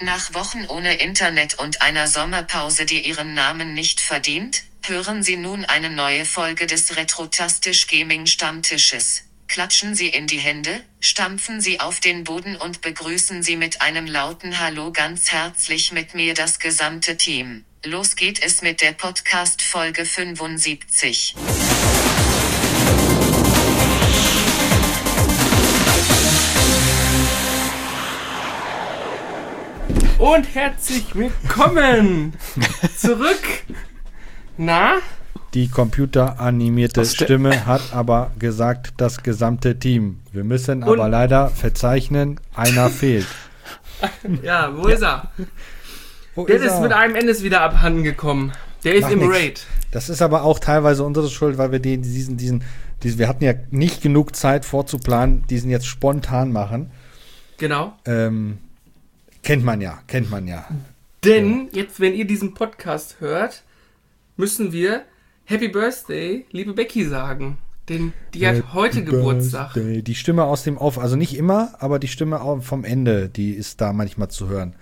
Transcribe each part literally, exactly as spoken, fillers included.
Nach Wochen ohne Internet und einer Sommerpause, die ihren Namen nicht verdient, hören Sie nun eine neue Folge des Retrotastisch Gaming Stammtisches. Klatschen Sie in die Hände, stampfen Sie auf den Boden und begrüßen Sie mit einem lauten Hallo ganz herzlich mit mir das gesamte Team. Los geht es mit der Podcast-Folge fünfundsiebzig. Und herzlich willkommen zurück. Na? Die computeranimierte Stimme hat aber gesagt, das gesamte Team. Wir müssen aber Und? leider verzeichnen, einer fehlt. Ja, wo ist er? Wo Der ist, ist er? mit einem Endes wieder abhanden gekommen. Der ist Mach im nix. Raid. Das ist aber auch teilweise unsere Schuld, weil wir den, diesen, diesen, diesen, wir hatten ja nicht genug Zeit vorzuplanen, diesen jetzt spontan machen. Genau. Ähm, kennt man ja, kennt man ja. Denn jetzt, wenn ihr diesen Podcast hört, müssen wir Happy Birthday, liebe Becky sagen. Denn die hat Happy heute Geburtstag. Birthday. Die Stimme aus dem Off, also nicht immer, aber die Stimme vom Ende, die ist da manchmal zu hören.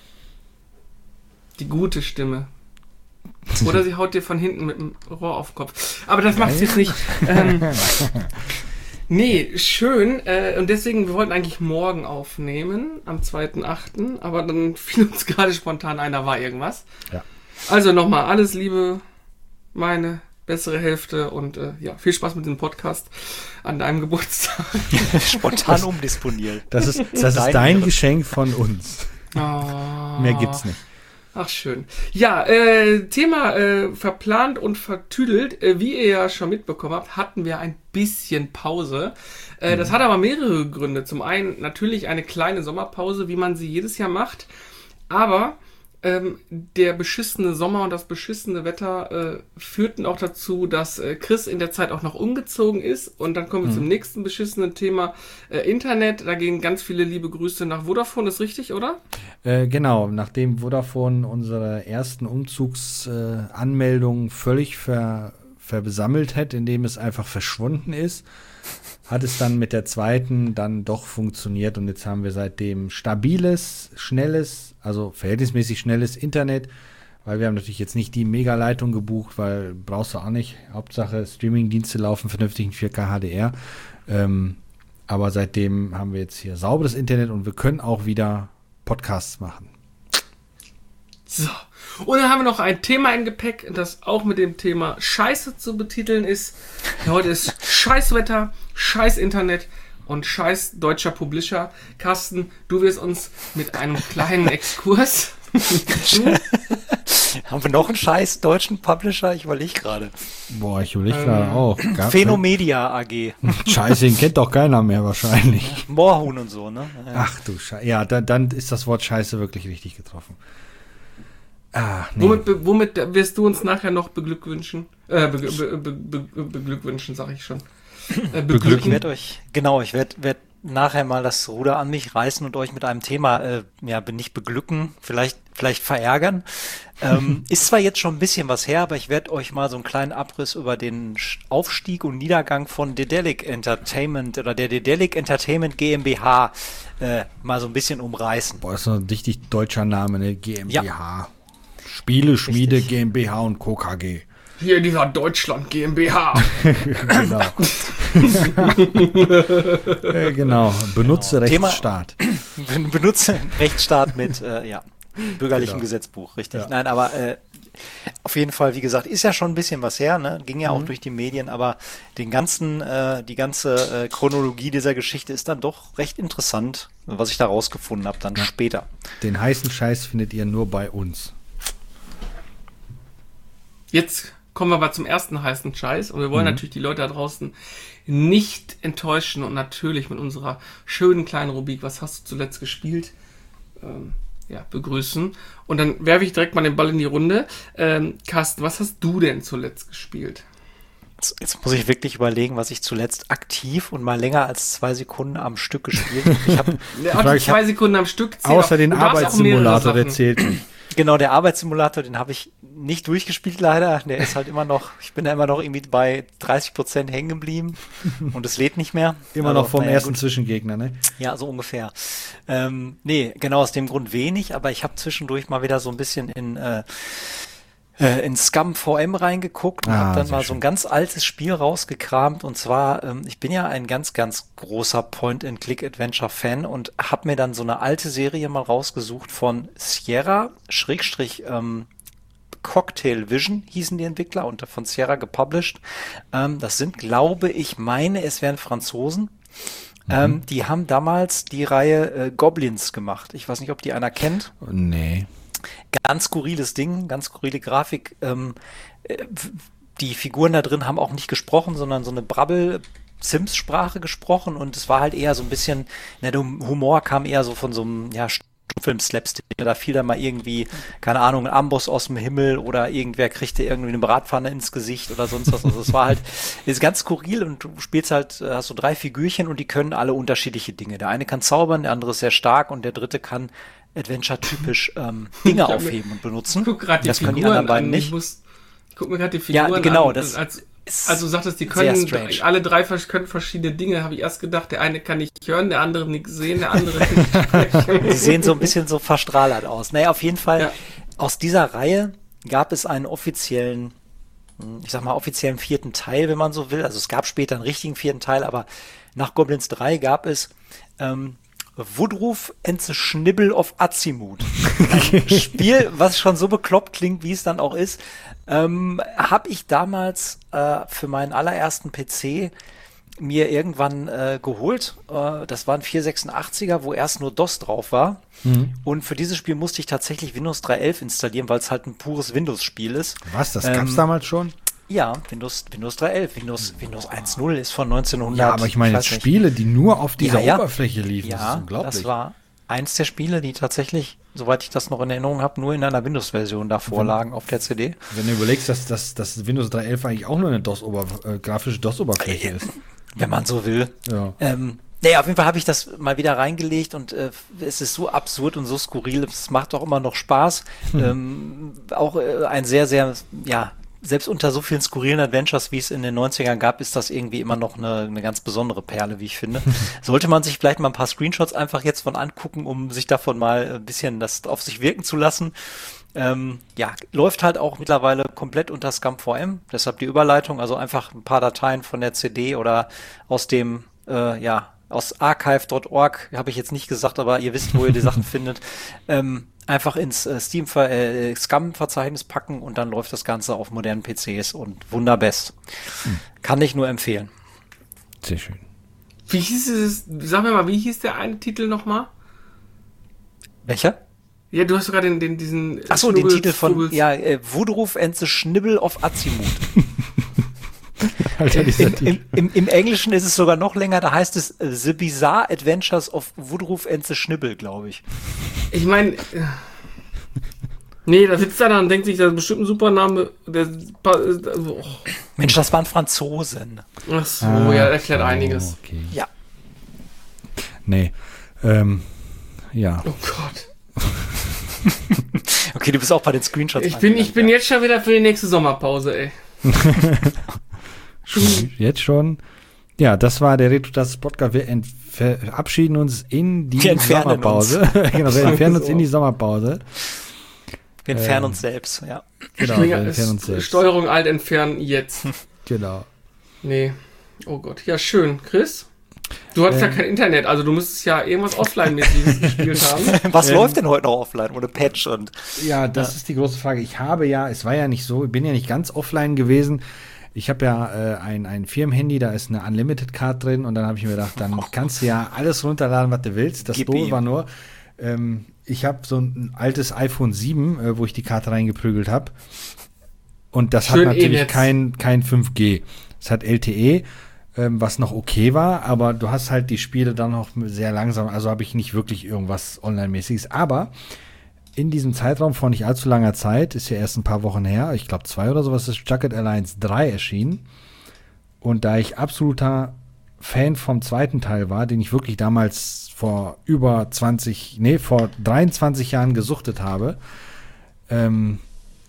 Die gute Stimme. Oder sie haut dir von hinten mit dem Rohr auf den Kopf. Aber das macht sie jetzt nicht. Ähm, nee, schön. Äh, und deswegen, wir wollten eigentlich morgen aufnehmen, am zweiten achten Aber dann fiel uns gerade spontan ein, da war irgendwas. Ja. Also nochmal, alles Liebe, meine bessere Hälfte und äh, ja, viel Spaß mit dem Podcast an deinem Geburtstag. Spontan umdisponiert. Das ist, das ist dein Geschenk von uns. Oh. Mehr gibt's nicht. Ach, schön. Ja, äh, Thema äh, verplant und vertüdelt. Äh, wie ihr ja schon mitbekommen habt, hatten wir ein bisschen Pause. Äh, mhm. Das hat aber mehrere Gründe. Zum einen natürlich eine kleine Sommerpause, wie man sie jedes Jahr macht. Aber ähm, der beschissene Sommer und das beschissene Wetter äh, führten auch dazu, dass äh, Chris in der Zeit auch noch umgezogen ist. Und dann kommen wir mhm. zum nächsten beschissenen Thema, äh, Internet. Da gehen ganz viele liebe Grüße nach Vodafone. Ist richtig, oder? Äh, genau, nachdem Vodafone unsere ersten Umzugsanmeldungen äh, völlig ver, verbesammelt hat, indem es einfach verschwunden ist, hat es dann mit der zweiten dann doch funktioniert und jetzt haben wir seitdem stabiles, schnelles, also verhältnismäßig schnelles Internet, weil wir haben natürlich jetzt nicht die Megaleitung gebucht, weil brauchst du auch nicht. Hauptsache Streamingdienste laufen vernünftig in vier K H D R. Ähm, aber seitdem haben wir jetzt hier sauberes Internet und wir können auch wieder Podcasts machen. So, und dann haben wir noch ein Thema im Gepäck, das auch mit dem Thema Scheiße zu betiteln ist. Heute ist Scheißwetter, Scheiß-Internet und Scheiß deutscher Publisher. Carsten, du wirst uns mit einem kleinen Exkurs. Haben wir noch einen scheiß deutschen Publisher? Ich überlege gerade. Boah, ich überlege ähm, gerade auch. Phenomedia A G. Scheiße, den kennt doch keiner mehr wahrscheinlich. Moorhuhn und so, ne? Ja. Ach du Scheiße. Ja, dann, dann ist das Wort Scheiße wirklich richtig getroffen. Ah, nee. Womit, be, womit wirst du uns nachher noch beglückwünschen? Äh, be, be, be, be, beglückwünschen, sag ich schon. Äh, beglücken. Ich werde euch, genau, ich werde werd nachher mal das Ruder an mich reißen und euch mit einem Thema, äh, ja, nicht beglücken, vielleicht, vielleicht verärgern. ähm, ist zwar jetzt schon ein bisschen was her, aber ich werde euch mal so einen kleinen Abriss über den Aufstieg und Niedergang von Dedelic Entertainment oder der Dedelic Entertainment GmbH äh, mal so ein bisschen umreißen. Boah, das ist ein richtig deutscher Name, ne? GmbH. Ja. Spiele, Schmiede, richtig. GmbH und Co. K G. Hier dieser Deutschland GmbH. Genau. äh, genau. Benutze genau. Rechtsstaat. Thema, benutze Rechtsstaat mit, äh, ja, bürgerlichem genau. Gesetzbuch, richtig. Ja. Nein, aber äh, auf jeden Fall, wie gesagt, ist ja schon ein bisschen was her, ne? Ging ja mhm. auch durch die Medien, aber den ganzen, äh, die ganze äh, Chronologie dieser Geschichte ist dann doch recht interessant, was ich da rausgefunden habe, dann ja. später. Den heißen Scheiß findet ihr nur bei uns. Jetzt kommen wir aber zum ersten heißen Scheiß und wir wollen mhm. natürlich die Leute da draußen nicht enttäuschen und natürlich mit unserer schönen kleinen Rubrik, was hast du zuletzt gespielt, ähm, ja, begrüßen. Und dann werfe ich direkt mal den Ball in die Runde. Ähm, Carsten, was hast du denn zuletzt gespielt? Jetzt, jetzt muss ich wirklich überlegen, was ich zuletzt aktiv und mal länger als zwei Sekunden am Stück gespielt habe. Ich habe ja, zwei Sekunden am Stück. Außer den Arbeitssimulator, der zählt nicht. Genau, der Arbeitssimulator, den habe ich nicht durchgespielt leider. Der ist halt immer noch, ich bin da immer noch irgendwie bei dreißig Prozent hängen geblieben und es lädt nicht mehr. Immer also, noch vom naja, ersten gut. Zwischengegner, ne? Ja, so ungefähr. Ähm, nee, genau aus dem Grund wenig, aber ich habe zwischendurch mal wieder so ein bisschen in äh, äh, in Scum V M reingeguckt und Ah, habe dann sehr mal so schön. ein ganz altes Spiel rausgekramt und zwar, ähm, ich bin ja ein ganz, ganz großer Point-and-Click-Adventure-Fan und habe mir dann so eine alte Serie mal rausgesucht von Sierra, Schrägstrich, ähm, Cocktail Vision hießen die Entwickler und von Sierra gepublished. Ähm, das sind, glaube ich, meine, es wären Franzosen. Ähm, die haben damals die Reihe äh, Goblins gemacht. Ich weiß nicht, ob die einer kennt. Nee. Ganz skurriles Ding, ganz skurrile Grafik. Ähm, äh, die Figuren da drin haben auch nicht gesprochen, sondern so eine Brabbel-Sims-Sprache gesprochen und es war halt eher so ein bisschen, na, der Humor kam eher so von so einem, ja, Film-Slapstick. Da fiel dann mal irgendwie, keine Ahnung, ein Amboss aus dem Himmel oder irgendwer kriegte irgendwie eine Bratpfanne ins Gesicht oder sonst was. Also es war halt, ist ganz skurril und du spielst halt, hast so drei Figürchen und die können alle unterschiedliche Dinge. Der eine kann zaubern, der andere ist sehr stark und der dritte kann Adventure-typisch ähm, Dinge Ich hab mir- aufheben und benutzen. Ich guck gerade die Das können die Figuren anderen beiden an. nicht. Ich, muss, ich guck mir gerade die Ja, Figuren genau, an. das als, ist also du sagtest, die sehr können, strange. alle drei vers- können verschiedene Dinge, habe ich erst gedacht. Der eine kann nicht hören, der andere nicht sehen, der andere nicht sprechen. Sie sehen so ein bisschen so verstrahlert aus. Naja, auf jeden Fall, Ja. aus dieser Reihe gab es einen offiziellen, hm, ich sag mal, offiziellen vierten Teil, wenn man so will. Also es gab später einen richtigen vierten Teil, aber nach Goblins drei gab es ähm, Woodroof and the Schnibble of Azimut. Ein Spiel, was schon so bekloppt klingt, wie es dann auch ist, ähm, habe ich damals äh, für meinen allerersten P C mir irgendwann äh, geholt. Äh, das war ein vierhundertsechsundachtziger, wo erst nur DOS drauf war. Und für dieses Spiel musste ich tatsächlich Windows drei Punkt elf installieren, weil es halt ein pures Windows-Spiel ist. Was, das Ähm, gab's damals schon? Ja, Windows, Windows drei Punkt elf. Windows, Windows eins Punkt null ist von neunzehnhundert. Ja, aber ich meine weiß jetzt nicht. Spiele, die nur auf dieser Ja, ja. Oberfläche liefen. Das ist Ja, unglaublich. das war eins der Spiele, die tatsächlich, soweit ich das noch in Erinnerung habe, nur in einer Windows-Version da vorlagen auf der C D. Wenn du überlegst, dass, dass, dass Windows drei Punkt elf eigentlich auch nur eine DOS äh, grafische DOS-Oberfläche ist. Wenn man so will. Ja. Ähm, naja, auf jeden Fall habe ich das mal wieder reingelegt und äh, es ist so absurd und so skurril. Es macht auch immer noch Spaß. Ähm, auch äh, ein sehr, sehr, ja, selbst unter so vielen skurrilen Adventures, wie es in den neunzigern gab, ist das irgendwie immer noch eine, eine ganz besondere Perle, wie ich finde. Sollte man sich vielleicht mal ein paar Screenshots einfach jetzt von angucken, um sich davon mal ein bisschen das auf sich wirken zu lassen. Ähm, ja, läuft halt auch mittlerweile komplett unter Scum V M, deshalb die Überleitung, also einfach ein paar Dateien von der C D oder aus dem, äh, ja, aus archive Punkt org, habe ich jetzt nicht gesagt, aber ihr wisst, wo ihr die Sachen findet, ähm, einfach ins äh, Steam äh, Scum-Verzeichnis packen und dann läuft das Ganze auf modernen P Cs und wunderbest. Hm. Kann ich nur empfehlen. Sehr schön. Wie hieß es, sag mir mal, wie hieß der eine Titel nochmal? Welcher? Ja, du hast sogar den, den, diesen... Achso, den Schnubbels- Titel von, Schnubbels- ja, äh, Woodroof and the Schnibble of Azimut. Alter, dieser Im, Titel. im, im, Im Englischen ist es sogar noch länger, da heißt es äh, The Bizarre Adventures of Woodroof and the Schnibble, glaube ich. Ich meine... Nee, da sitzt er da und denkt sich, das ist bestimmt ein super Name. Der, oh. Mensch, das waren Franzosen. Ach so, Ah, ja, erklärt oh, einiges. Okay. Ja. Nee. Ähm, ja. Oh Gott. Okay, du bist auch bei den Screenshots. Ich bin, ich bin jetzt schon wieder für die nächste Sommerpause, ey. Schon, jetzt schon. Ja, das war der Retrotas Podcast. Wir ent- verabschieden uns in die Wir entfernen Sommerpause. genau, wir entfernen uns in die Sommerpause. Wir entfernen Ähm, uns selbst, ja. Genau, wir entfernen uns selbst. Steuerung alt entfernen jetzt. Genau. Nee. Oh Gott. Ja, schön. Chris? Du hattest Ähm. ja kein Internet, also du müsstest ja irgendwas Offline-mäßiges gespielt haben. Was Ähm, läuft denn heute noch offline ohne Patch und Ja, das ist die große Frage. Ich habe ja, es war ja nicht so, ich bin ja nicht ganz offline gewesen. Ich habe ja äh, ein, ein Firmenhandy, da ist eine Unlimited-Card drin und dann habe ich mir gedacht, dann kannst du ja alles runterladen, was du willst. Das Gib Doofe ihm. war nur, ähm, ich habe so ein altes iPhone sieben, äh, wo ich die Karte reingeprügelt habe. Und das Schön hat natürlich E-Netz. kein, kein fünf G. Es hat L T E, ähm, was noch okay war, aber du hast halt die Spiele dann noch sehr langsam. Also habe ich nicht wirklich irgendwas Online-mäßiges. Aber in diesem Zeitraum von nicht allzu langer Zeit, ist ja erst ein paar Wochen her, ich glaube zwei oder sowas, ist Jacket Alliance drei erschienen. Und da ich absoluter Fan vom zweiten Teil war, den ich wirklich damals vor über zwanzig, nee, vor dreiundzwanzig Jahren gesuchtet habe, ähm,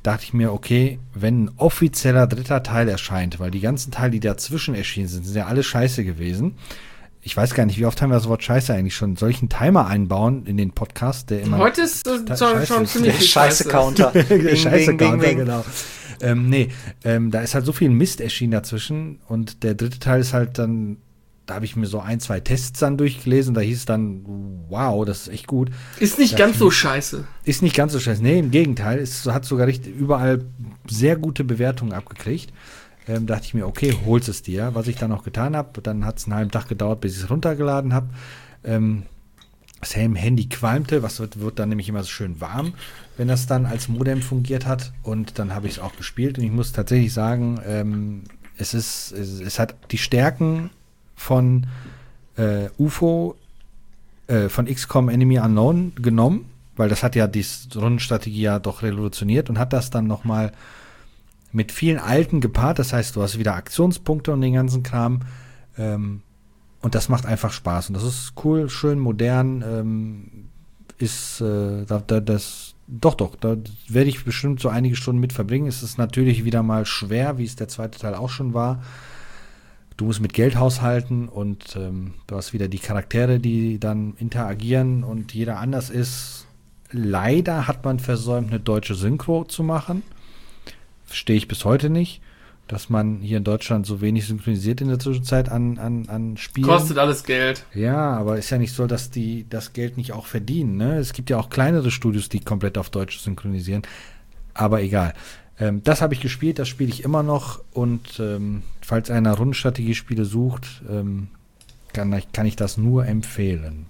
dachte ich mir, okay, wenn ein offizieller dritter Teil erscheint, weil die ganzen Teile, die dazwischen erschienen sind, sind ja alle scheiße gewesen. Ich weiß gar nicht, wie oft haben wir das Wort Scheiße eigentlich schon. Soll ich einen Timer einbauen in den Podcast, der immer... Heute ist es schon, schon ziemlich viel Scheiße-Counter. Der Scheiße-Counter, genau. Ähm, nee, ähm, da ist halt so viel Mist erschienen dazwischen und der dritte Teil ist halt dann, da habe ich mir so ein, zwei Tests dann durchgelesen, da hieß es dann, wow, das ist echt gut. Ist nicht ganz so scheiße. Ist nicht ganz so scheiße. Nee, im Gegenteil, es hat sogar richtig überall sehr gute Bewertungen abgekriegt. Ähm, dachte ich mir, okay, holst es dir. Was ich dann auch getan habe, dann hat es einen halben Tag gedauert, bis ich es runtergeladen habe. Ähm, das Handy qualmte, was wird, wird dann nämlich immer so schön warm, wenn das dann als Modem fungiert hat. Und dann habe ich es auch gespielt. Und ich muss tatsächlich sagen, ähm, es ist, es, es hat die Stärken von äh, U F O, äh, von X COM Enemy Unknown genommen, weil das hat ja die Rundenstrategie ja doch revolutioniert und hat das dann nochmal mit vielen alten gepaart. Das heißt, du hast wieder Aktionspunkte und den ganzen Kram. Ähm, und das macht einfach Spaß. Und das ist cool, schön, modern. Ähm, ist äh, da, da, das doch, doch, da werde ich bestimmt so einige Stunden mit verbringen. Es ist natürlich wieder mal schwer, wie es der zweite Teil auch schon war. Du musst mit Geld haushalten und ähm, du hast wieder die Charaktere, die dann interagieren und jeder anders ist. Leider hat man versäumt, eine deutsche Synchro zu machen. Verstehe ich bis heute nicht, dass man hier in Deutschland so wenig synchronisiert in der Zwischenzeit an, an, an Spielen. Kostet alles Geld. Ja, aber ist ja nicht so, dass die das Geld nicht auch verdienen. Ne? Es gibt ja auch kleinere Studios, die komplett auf Deutsch synchronisieren. Aber egal. Ähm, das habe ich gespielt, das spiele ich immer noch. Und ähm, falls einer Rundenstrategiespiele sucht, ähm, kann, ich, kann ich das nur empfehlen.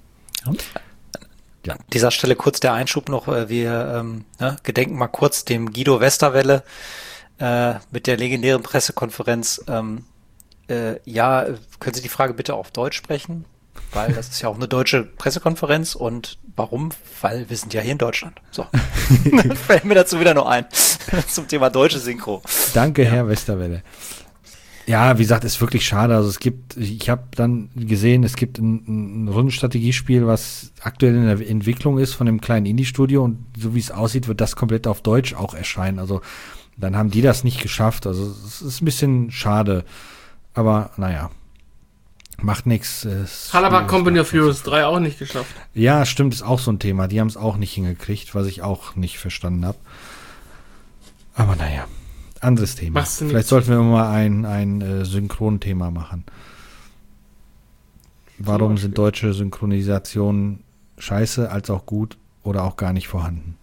Ja. An dieser Stelle kurz der Einschub noch. Wir ähm, ne, gedenken mal kurz dem Guido Westerwelle äh, mit der legendären Pressekonferenz. Ähm, äh, ja, können Sie die Frage bitte auf Deutsch sprechen? Weil das ist ja auch eine deutsche Pressekonferenz. Und warum? Weil wir sind ja hier in Deutschland. So. Dann fällt mir dazu wieder noch ein. Zum Thema deutsche Synchro. Danke, ja. Herr Westerwelle. Ja, wie gesagt, ist wirklich schade. Also es gibt, ich habe dann gesehen, es gibt ein, ein Rundenstrategiespiel, was aktuell in der Entwicklung ist von einem kleinen Indie-Studio und so wie es aussieht, wird das komplett auf Deutsch auch erscheinen. Also dann haben die das nicht geschafft. Also es ist ein bisschen schade. Aber naja, macht nichts. Hat aber Company of Heroes drei auch nicht geschafft. Ja, stimmt, ist auch so ein Thema. Die haben es auch nicht hingekriegt, was ich auch nicht verstanden habe. Aber naja. Anderes Thema. Vielleicht sollten wir mal ein, ein äh, Synchronthema machen. Warum sind deutsche Synchronisationen scheiße, als auch gut oder auch gar nicht vorhanden?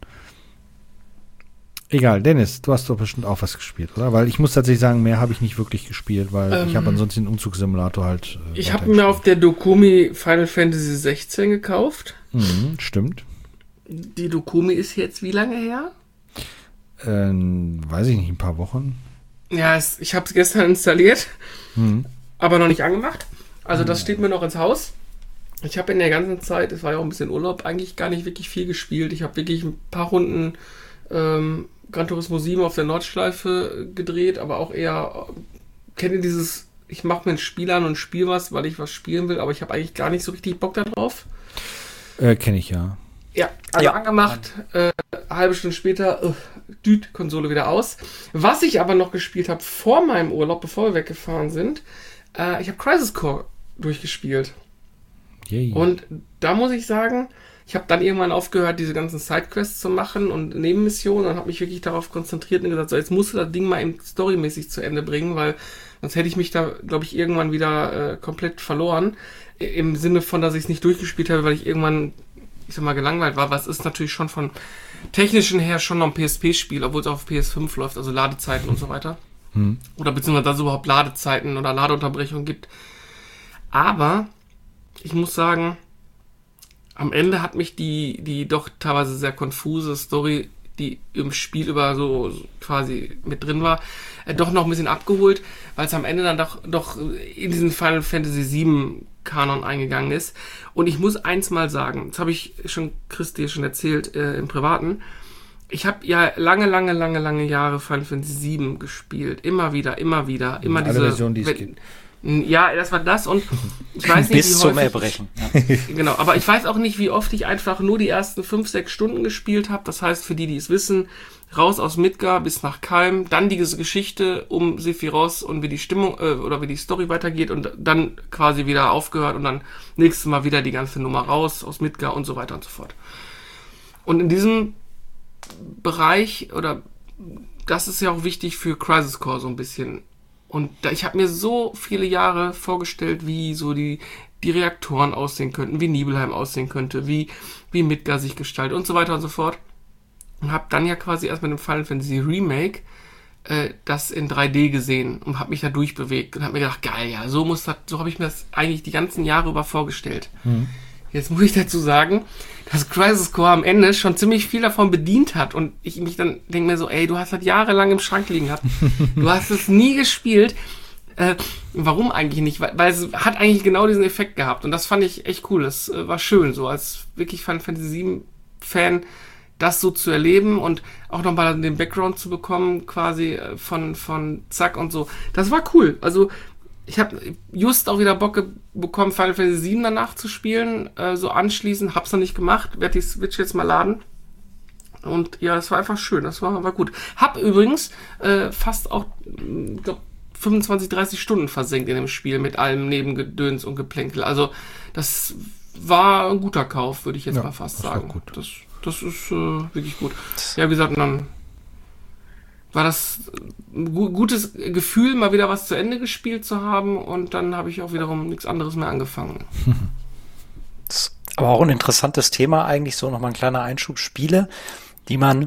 Egal, Dennis, du hast doch bestimmt auch was gespielt, oder? Weil ich muss tatsächlich sagen, mehr habe ich nicht wirklich gespielt, weil ähm, ich habe ansonsten den Umzugssimulator halt. Äh, ich habe mir auf der Dokumi Final Fantasy sechzehn gekauft. Mhm, stimmt. Die Dokumi ist jetzt wie lange her? Ähm, weiß ich nicht, ein paar Wochen. Ja, es, ich habe es gestern installiert, mhm. aber noch nicht angemacht. Also das mhm. steht mir noch ins Haus. Ich habe in der ganzen Zeit, es war ja auch ein bisschen Urlaub, eigentlich gar nicht wirklich viel gespielt. Ich habe wirklich ein paar Runden ähm, Gran Turismo sieben auf der Nordschleife gedreht, aber auch eher, kennt ihr dieses, ich mache mir ein Spiel an und spiele was, weil ich was spielen will, aber ich habe eigentlich gar nicht so richtig Bock da drauf. Äh, kenne ich, ja. Ja, also ja. angemacht, äh, eine halbe Stunde später, uh, düt, Konsole wieder aus. Was ich aber noch gespielt habe vor meinem Urlaub, bevor wir weggefahren sind, äh, ich habe Crisis Core durchgespielt. Yay. Und da muss ich sagen, ich habe dann irgendwann aufgehört, diese ganzen Sidequests zu machen und Nebenmissionen und habe mich wirklich darauf konzentriert und gesagt, so, jetzt musst du das Ding mal eben storymäßig zu Ende bringen, weil sonst hätte ich mich da, glaube ich, irgendwann wieder äh, komplett verloren. Im Sinne von, dass ich es nicht durchgespielt habe, weil ich irgendwann, ich sag mal, gelangweilt war. Was ist natürlich schon von technischen her schon noch ein P S P-Spiel, obwohl es auf P S fünf läuft, also Ladezeiten und so weiter. Hm. Oder beziehungsweise dass es überhaupt Ladezeiten oder Ladeunterbrechungen gibt. Aber ich muss sagen, am Ende hat mich die, die doch teilweise sehr konfuse Story, die im Spiel über so, so quasi mit drin war, äh, doch noch ein bisschen abgeholt, weil es am Ende dann doch, doch in diesen Final Fantasy sieben Kanon eingegangen ist. Und ich muss eins mal sagen, das habe ich schon Christi schon erzählt äh, im Privaten, ich habe ja lange, lange, lange, lange Jahre Final Fantasy sieben gespielt. Immer wieder, immer wieder. Immer alle diese Versionen, die es wenn, gibt. Ja, das war das und ich weiß nicht, bis wie zum häufig Erbrechen. Ich, genau, aber ich weiß auch nicht, wie oft ich einfach nur die ersten fünf, sechs Stunden gespielt habe. Das heißt, für die, die es wissen, raus aus Midgar bis nach Kalm, dann diese Geschichte um Sephiroth und wie die Stimmung äh, oder wie die Story weitergeht und dann quasi wieder aufgehört und dann nächstes Mal wieder die ganze Nummer raus aus Midgar und so weiter und so fort. Und in diesem Bereich, oder das ist ja auch wichtig für Crisis Core so ein bisschen. Und da, ich habe mir so viele Jahre vorgestellt, wie so die, die Reaktoren aussehen könnten, wie Nibelheim aussehen könnte, wie, wie Midgar sich gestaltet und so weiter und so fort. Und habe dann ja quasi erst mit dem Final Fantasy Remake äh, das in drei D gesehen und habe mich da durchbewegt und habe mir gedacht, geil, ja, so muss das, so habe ich mir das eigentlich die ganzen Jahre über vorgestellt. Mhm. Jetzt muss ich dazu sagen, dass Crisis Core am Ende schon ziemlich viel davon bedient hat und ich mich dann denke mir so, ey, du hast das jahrelang im Schrank liegen gehabt, du hast es nie gespielt, äh, warum eigentlich nicht? Weil, weil es hat eigentlich genau diesen Effekt gehabt und das fand ich echt cool, das äh, war schön, so als wirklich Final Fantasy sieben Fan das so zu erleben und auch nochmal den Background zu bekommen, quasi äh, von, von Zack und so, das war cool, also ich habe just auch wieder Bock ge- bekommen, Final Fantasy sieben danach zu spielen, äh, so anschließend, hab's noch nicht gemacht, werde die Switch jetzt mal laden. Und ja, das war einfach schön, das war, war gut. Hab übrigens äh, fast auch, ich glaube, fünfundzwanzig, dreißig Stunden versenkt in dem Spiel mit allem Nebengedöns und Geplänkel. Also das war ein guter Kauf, würde ich jetzt ja, mal fast das sagen. Gut. Das, das ist äh, wirklich gut. Ja, wie gesagt, dann war das ein gu- gutes Gefühl, mal wieder was zu Ende gespielt zu haben und dann habe ich auch wiederum nichts anderes mehr angefangen. Das ist aber auch ein interessantes Thema eigentlich, so nochmal ein kleiner Einschub. Spiele, die man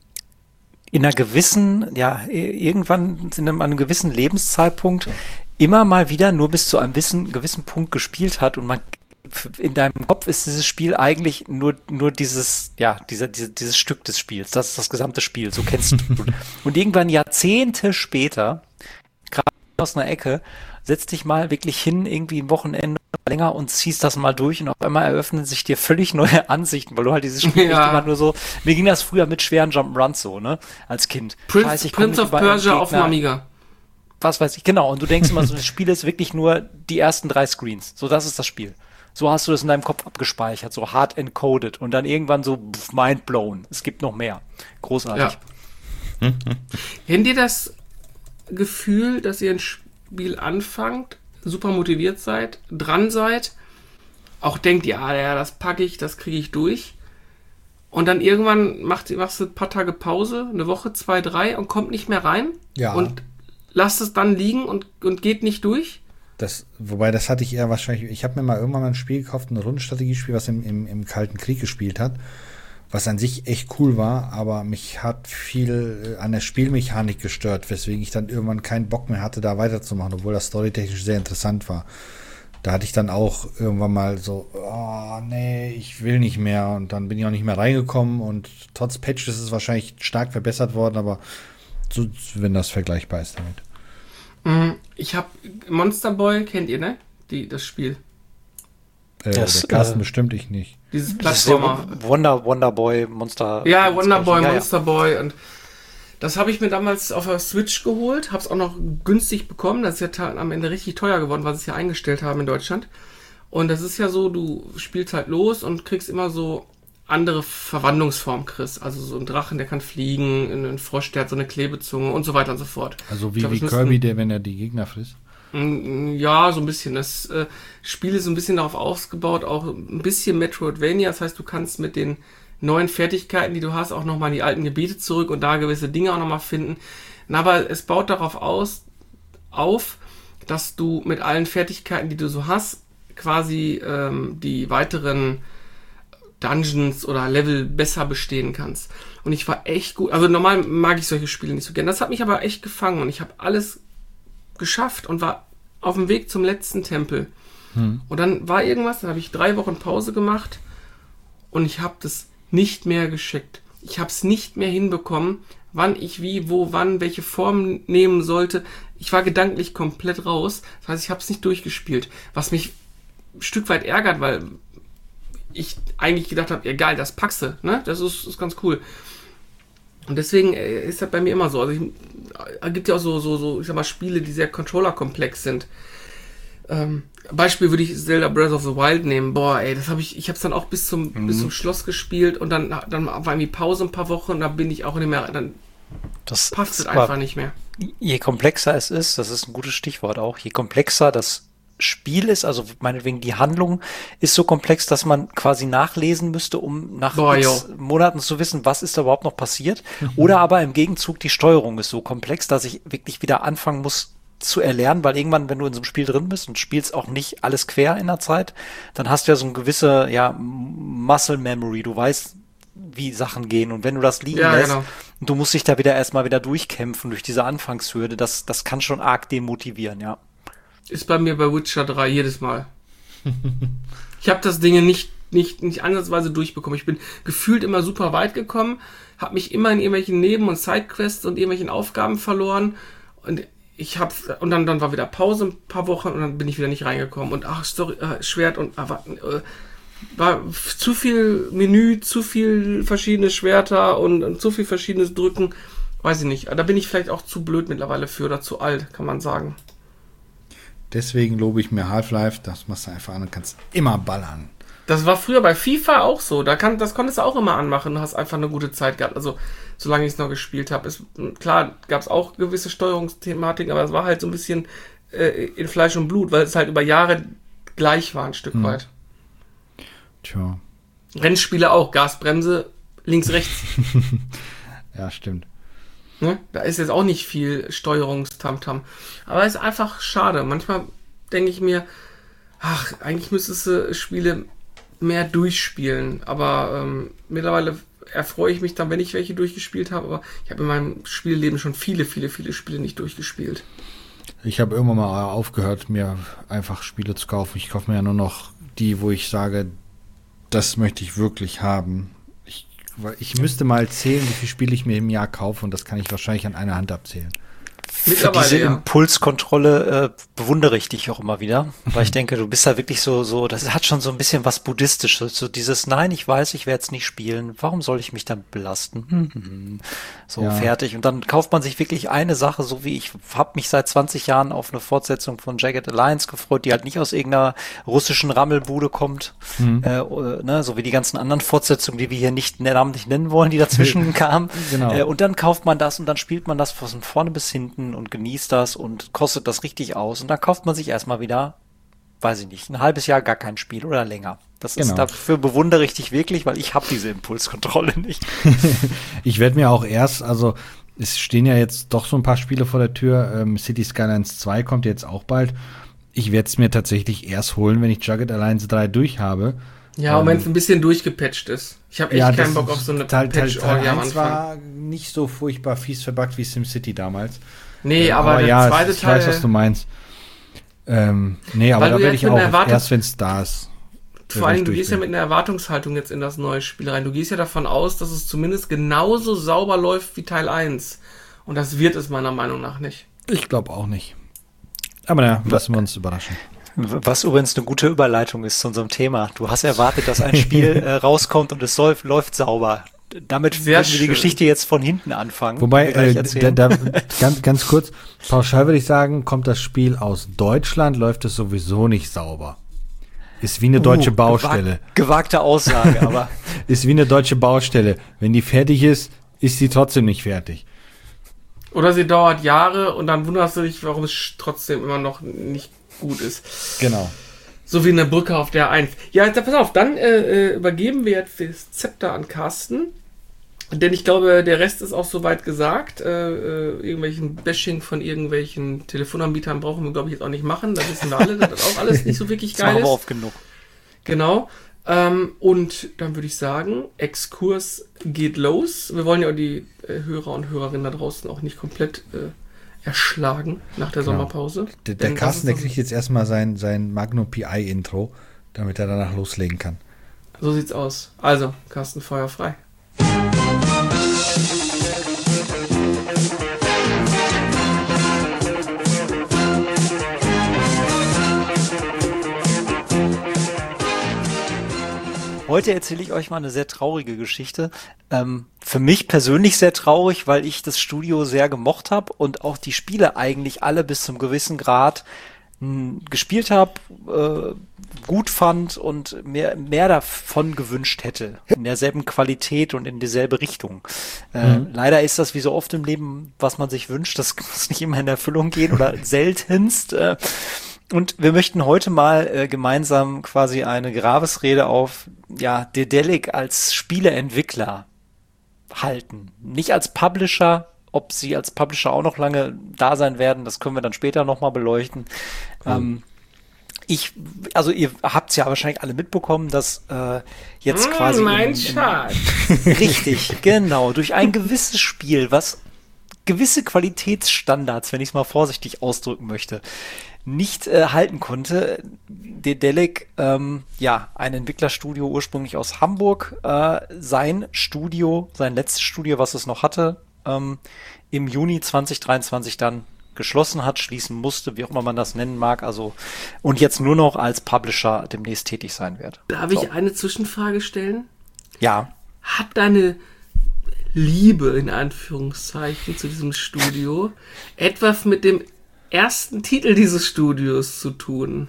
in einer gewissen, ja, irgendwann in einem, einem gewissen Lebenszeitpunkt immer mal wieder nur bis zu einem gewissen, gewissen Punkt gespielt hat und man in deinem Kopf ist dieses Spiel eigentlich nur, nur dieses, ja, dieser, diese, dieses Stück des Spiels. Das ist das gesamte Spiel. So kennst du. Und irgendwann Jahrzehnte später, gerade aus einer Ecke, setz dich mal wirklich hin, irgendwie ein Wochenende länger und ziehst das mal durch und auf einmal eröffnen sich dir völlig neue Ansichten, weil du halt dieses Spiel Ja. echt immer nur so, mir ging das früher mit schweren Jump'n'Runs so, ne, als Kind. Prince, Scheiße, ich komm Prince nicht of über einen Persia auf dem Gegner. Amiga. Was weiß ich, genau. Und du denkst immer so, das Spiel ist wirklich nur die ersten drei Screens. So, das ist das Spiel. So hast du das in deinem Kopf abgespeichert, so hard encoded und dann irgendwann so pff, mind blown. Es gibt noch mehr. Großartig. Ja. Kennt ihr das Gefühl, dass ihr ein Spiel anfangt, super motiviert seid, dran seid, auch denkt, ja, ja, das packe ich, das kriege ich durch und dann irgendwann macht, machst du ein paar Tage Pause, eine Woche, zwei, drei und kommt nicht mehr rein Ja. und lasst es dann liegen und, und geht nicht durch? Das, wobei, das hatte ich eher wahrscheinlich, ich habe mir mal irgendwann mal ein Spiel gekauft, ein Rundenstrategiespiel, was im, im, im Kalten Krieg gespielt hat, was an sich echt cool war, aber mich hat viel an der Spielmechanik gestört, weswegen ich dann irgendwann keinen Bock mehr hatte, da weiterzumachen, obwohl das storytechnisch sehr interessant war. Da hatte ich dann auch irgendwann mal so, oh nee, ich will nicht mehr und dann bin ich auch nicht mehr reingekommen und trotz Patch ist es wahrscheinlich stark verbessert worden, aber so, wenn das vergleichbar ist damit. Ich habe Monster Boy, kennt ihr, ne? Die, das Spiel. Äh, Das, der Carsten äh, bestimmt ich nicht. Dieses Das ist so Plattformer. Wonder, Wonder Boy, Monster. Ja, Wonder Boy, ja, ja. Monster Boy und das habe ich mir damals auf der Switch geholt, habe es auch noch günstig bekommen, das ist ja ta- am Ende richtig teuer geworden, was sie ja eingestellt haben in Deutschland. Und das ist ja so, du spielst halt los und kriegst immer so andere Verwandlungsformen, Chris. Also so ein Drachen, der kann fliegen, ein Frosch, der hat so eine Klebezunge und so weiter und so fort. Also wie, Ich glaub, wie es müssten- Kirby, der, wenn er die Gegner frisst. Mm, Ja, so ein bisschen. Das äh, Spiel ist so ein bisschen darauf ausgebaut, auch ein bisschen Metroidvania. Das heißt, du kannst mit den neuen Fertigkeiten, die du hast, auch nochmal in die alten Gebiete zurück und da gewisse Dinge auch nochmal finden. Na, aber es baut darauf aus, auf, dass du mit allen Fertigkeiten, die du so hast, quasi ähm, die weiteren Dungeons oder Level besser bestehen kannst. Und ich war echt gut. Also normal mag ich solche Spiele nicht so gern. Das hat mich aber echt gefangen und ich habe alles geschafft und war auf dem Weg zum letzten Tempel. Hm. Und dann war irgendwas, dann habe ich drei Wochen Pause gemacht und ich habe das nicht mehr gescheckt. Ich habe es nicht mehr hinbekommen, wann ich wie, wo, wann, welche Form nehmen sollte. Ich war gedanklich komplett raus. Das heißt, ich habe es nicht durchgespielt. Was mich ein Stück weit ärgert, weil ich eigentlich gedacht habe, ja geil, das packst du, ne? Das ist, ist ganz cool. Und deswegen äh, ist das bei mir immer so. Also ich, es gibt ja auch so, so, so, ich sag mal, Spiele, die sehr Controller-komplex sind. Ähm, Beispiel würde ich Zelda Breath of the Wild nehmen. Boah, ey, das habe ich, ich habe es dann auch bis zum Mhm. bis zum Schloss gespielt und dann dann war irgendwie Pause ein paar Wochen und dann bin ich auch nicht mehr, dann Das passt es ist aber- einfach nicht mehr. Je komplexer es ist, das ist ein gutes Stichwort auch, je komplexer das Spiel ist, also meinetwegen die Handlung ist so komplex, dass man quasi nachlesen müsste, um nach Boah, X Monaten zu wissen, was ist da überhaupt noch passiert. Oder aber im Gegenzug die Steuerung ist so komplex, dass ich wirklich wieder anfangen muss zu erlernen, weil irgendwann, wenn du in so einem Spiel drin bist und spielst auch nicht alles quer in der Zeit, dann hast du ja so eine gewisse, ja, Muscle Memory. Du weißt, wie Sachen gehen. Und wenn du das liegen Ja, lässt, genau. und du musst dich da wieder erstmal wieder durchkämpfen durch diese Anfangshürde, das, das kann schon arg demotivieren, ja. Ist bei mir bei Witcher drei jedes Mal. Ich habe das Ding nicht, nicht, nicht ansatzweise durchbekommen. Ich bin gefühlt immer super weit gekommen, habe mich immer in irgendwelchen Neben- und Sidequests und irgendwelchen Aufgaben verloren und ich habe und dann, dann war wieder Pause ein paar Wochen und dann bin ich wieder nicht reingekommen und ach, Story, äh, Schwert und äh, war f- zu viel Menü, zu viel verschiedene Schwerter und, und zu viel verschiedenes Drücken. Weiß ich nicht. Da bin ich vielleicht auch zu blöd mittlerweile für oder zu alt, kann man sagen. Deswegen lobe ich mir Half-Life, das machst du einfach an und kannst immer ballern. Das war früher bei FIFA auch so. Da kann, das konntest du auch immer anmachen und hast einfach eine gute Zeit gehabt. Also, solange ich es noch gespielt habe. Ist, klar, gab es auch gewisse Steuerungsthematiken, aber es war halt so ein bisschen äh, in Fleisch und Blut, weil es halt über Jahre gleich war, ein Stück Mhm. weit. Tja, Rennspiele auch, Gasbremse, links, rechts. ja, stimmt. Ne? Da ist jetzt auch nicht viel Steuerungstamtam. Aber es ist einfach schade. Manchmal denke ich mir, ach, eigentlich müsstest du Spiele mehr durchspielen. Aber ähm, mittlerweile erfreue ich mich dann, wenn ich welche durchgespielt habe. Aber ich habe in meinem Spielleben schon viele, viele, viele Spiele nicht durchgespielt. Ich habe irgendwann mal aufgehört, mir einfach Spiele zu kaufen. Ich kaufe mir ja nur noch die, wo ich sage, das möchte ich wirklich haben. Ich, weil ich müsste mal zählen, wie viele Spiele ich mir im Jahr kaufe und das kann ich wahrscheinlich an einer Hand abzählen. Für Mittlerweile, diese ja. Impulskontrolle äh, bewundere ich dich auch immer wieder, weil ich denke, du bist da wirklich so, so, das hat schon so ein bisschen was Buddhistisches, so dieses, nein, ich weiß, ich werde es nicht spielen, warum soll ich mich dann belasten? Hm, hm, hm. So, Ja. fertig. Und dann kauft man sich wirklich eine Sache, so wie ich habe mich seit zwanzig Jahren auf eine Fortsetzung von Jagged Alliance gefreut, die halt nicht aus irgendeiner russischen Rammelbude kommt, Mhm. äh, äh, ne, so wie die ganzen anderen Fortsetzungen, die wir hier nicht namentlich nennen wollen, die dazwischen kamen. Genau. Äh, und dann kauft man das und dann spielt man das von vorne bis hinten und genießt das und kostet das richtig aus. Und dann kauft man sich erstmal wieder, weiß ich nicht, ein halbes Jahr gar kein Spiel oder länger. Das ist, Genau. dafür bewundere ich dich wirklich, weil ich habe diese Impulskontrolle nicht. Ich werde mir auch erst, also es stehen ja jetzt doch so ein paar Spiele vor der Tür. Ähm, City Skylines zwei kommt jetzt auch bald. Ich werde es mir tatsächlich erst holen, wenn ich Jagged Alliance drei durch habe. Ja, und Ähm, wenn es ein bisschen durchgepatcht ist. Ich habe echt das keinen Bock auf so eine Teil, Teil, Teil Patch-Orgie am eins Anfang. war nicht so furchtbar fies verbuggt wie SimCity damals. Nee, Ähm, aber, der ja, zweite ich Teil... weiß, was du meinst. Ähm, nee, aber Weil da du werde jetzt ich mit einer auch Erwartung- erst, wenn es da ist. Vor allem, du durch gehst ja bin. mit einer Erwartungshaltung jetzt in das neue Spiel rein. Du gehst ja davon aus, dass es zumindest genauso sauber läuft wie Teil eins. Und das wird es meiner Meinung nach nicht. Ich glaube auch nicht. Aber naja, lassen wir uns überraschen. Was übrigens eine gute Überleitung ist zu unserem Thema. Du hast erwartet, dass ein Spiel äh, rauskommt und es läuft, läuft sauber. Damit Sehr werden wir die schön. Geschichte jetzt von hinten anfangen. Wobei, die wir gleich äh, erzählen. da, da, ganz, ganz kurz, pauschal würde ich sagen, kommt das Spiel aus Deutschland, läuft es sowieso nicht sauber. Ist wie eine deutsche Uh, Baustelle. gewag- Gewagte Aussage, aber Ist wie eine deutsche Baustelle. Wenn die fertig ist, ist sie trotzdem nicht fertig. Oder sie dauert Jahre und dann wunderst du dich, warum es trotzdem immer noch nicht gut ist. Genau. So wie eine Brücke auf der eins. Ja, jetzt, pass auf, dann äh, äh, übergeben wir jetzt das Zepter an Carsten. Denn ich glaube, der Rest ist auch soweit gesagt. Äh, äh, irgendwelchen Bashing von irgendwelchen Telefonanbietern brauchen wir, glaube ich, jetzt auch nicht machen. Da wissen wir alle, dass das auch alles nicht so wirklich das machen geil wir ist. oft genug. Genau. Ähm, und dann würde ich sagen, Exkurs geht los. Wir wollen ja die äh, Hörer und Hörerinnen da draußen auch nicht komplett äh, erschlagen nach der Genau. Sommerpause. Der, der Denn das Carsten, ist der kriegt jetzt erstmal sein, sein Magnum P I-Intro, damit er danach loslegen kann. So sieht's aus. Also, Carsten, Feuer frei. Heute erzähle ich euch mal eine sehr traurige Geschichte. Ähm, für mich persönlich sehr traurig, weil ich das Studio sehr gemocht habe und auch die Spiele eigentlich alle bis zum gewissen Grad mh, gespielt habe, äh, gut fand und mir mehr davon gewünscht hätte. In derselben Qualität und in dieselbe Richtung. Äh, mhm. Leider ist das wie so oft im Leben, was man sich wünscht, das muss nicht immer in Erfüllung gehen oder seltenst. Äh, und wir möchten heute mal äh, gemeinsam quasi eine Grabesrede auf ja, Dedelic als Spieleentwickler halten. Nicht als Publisher. Ob sie als Publisher auch noch lange da sein werden, das können wir dann später nochmal beleuchten. Cool. Ähm, ich, also ihr habt es ja wahrscheinlich alle mitbekommen, dass äh, jetzt mm, quasi mein in, Schatz. in, richtig, genau, durch ein gewisses Spiel, was gewisse Qualitätsstandards, wenn ich es mal vorsichtig ausdrücken möchte, nicht äh, halten konnte. Dedelic, ähm, ja, ein Entwicklerstudio ursprünglich aus Hamburg, äh, sein Studio, sein letztes Studio, was es noch hatte, ähm, im Juni zwanzig dreiundzwanzig dann geschlossen hat, schließen musste, wie auch immer man das nennen mag, also und jetzt nur noch als Publisher demnächst tätig sein wird. Darf so. ich eine Zwischenfrage stellen? Ja. Hat deine Liebe, in Anführungszeichen, zu diesem Studio etwas mit dem ersten Titel dieses Studios zu tun?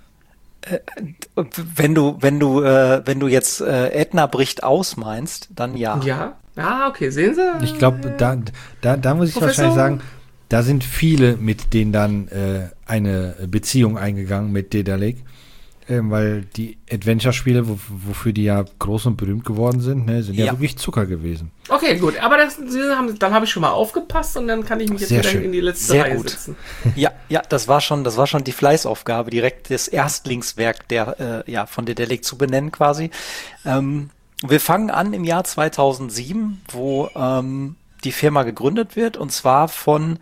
Äh, wenn du, wenn du, äh, wenn du jetzt äh, Edna bricht aus meinst, dann ja. Ja? Ah, okay, sehen Sie? Ich glaube, da, da, da muss ich Professor? wahrscheinlich sagen, da sind viele mit denen dann äh, eine Beziehung eingegangen mit Dedelic, äh, weil die Adventure-Spiele, wo, wofür die ja groß und berühmt geworden sind, ne, sind ja, ja wirklich Zucker gewesen. Okay, gut, aber das, Sie haben, dann habe ich schon mal aufgepasst und dann kann ich mich jetzt Sehr wieder schön. in die letzte Sehr Reihe gut. setzen. Ja, ja, das war schon, das war schon die Fleißaufgabe, direkt das Erstlingswerk der, äh, ja, von Dedelic zu benennen quasi. Ähm, wir fangen an im Jahr zweitausendsieben, wo ähm, die Firma gegründet wird, und zwar von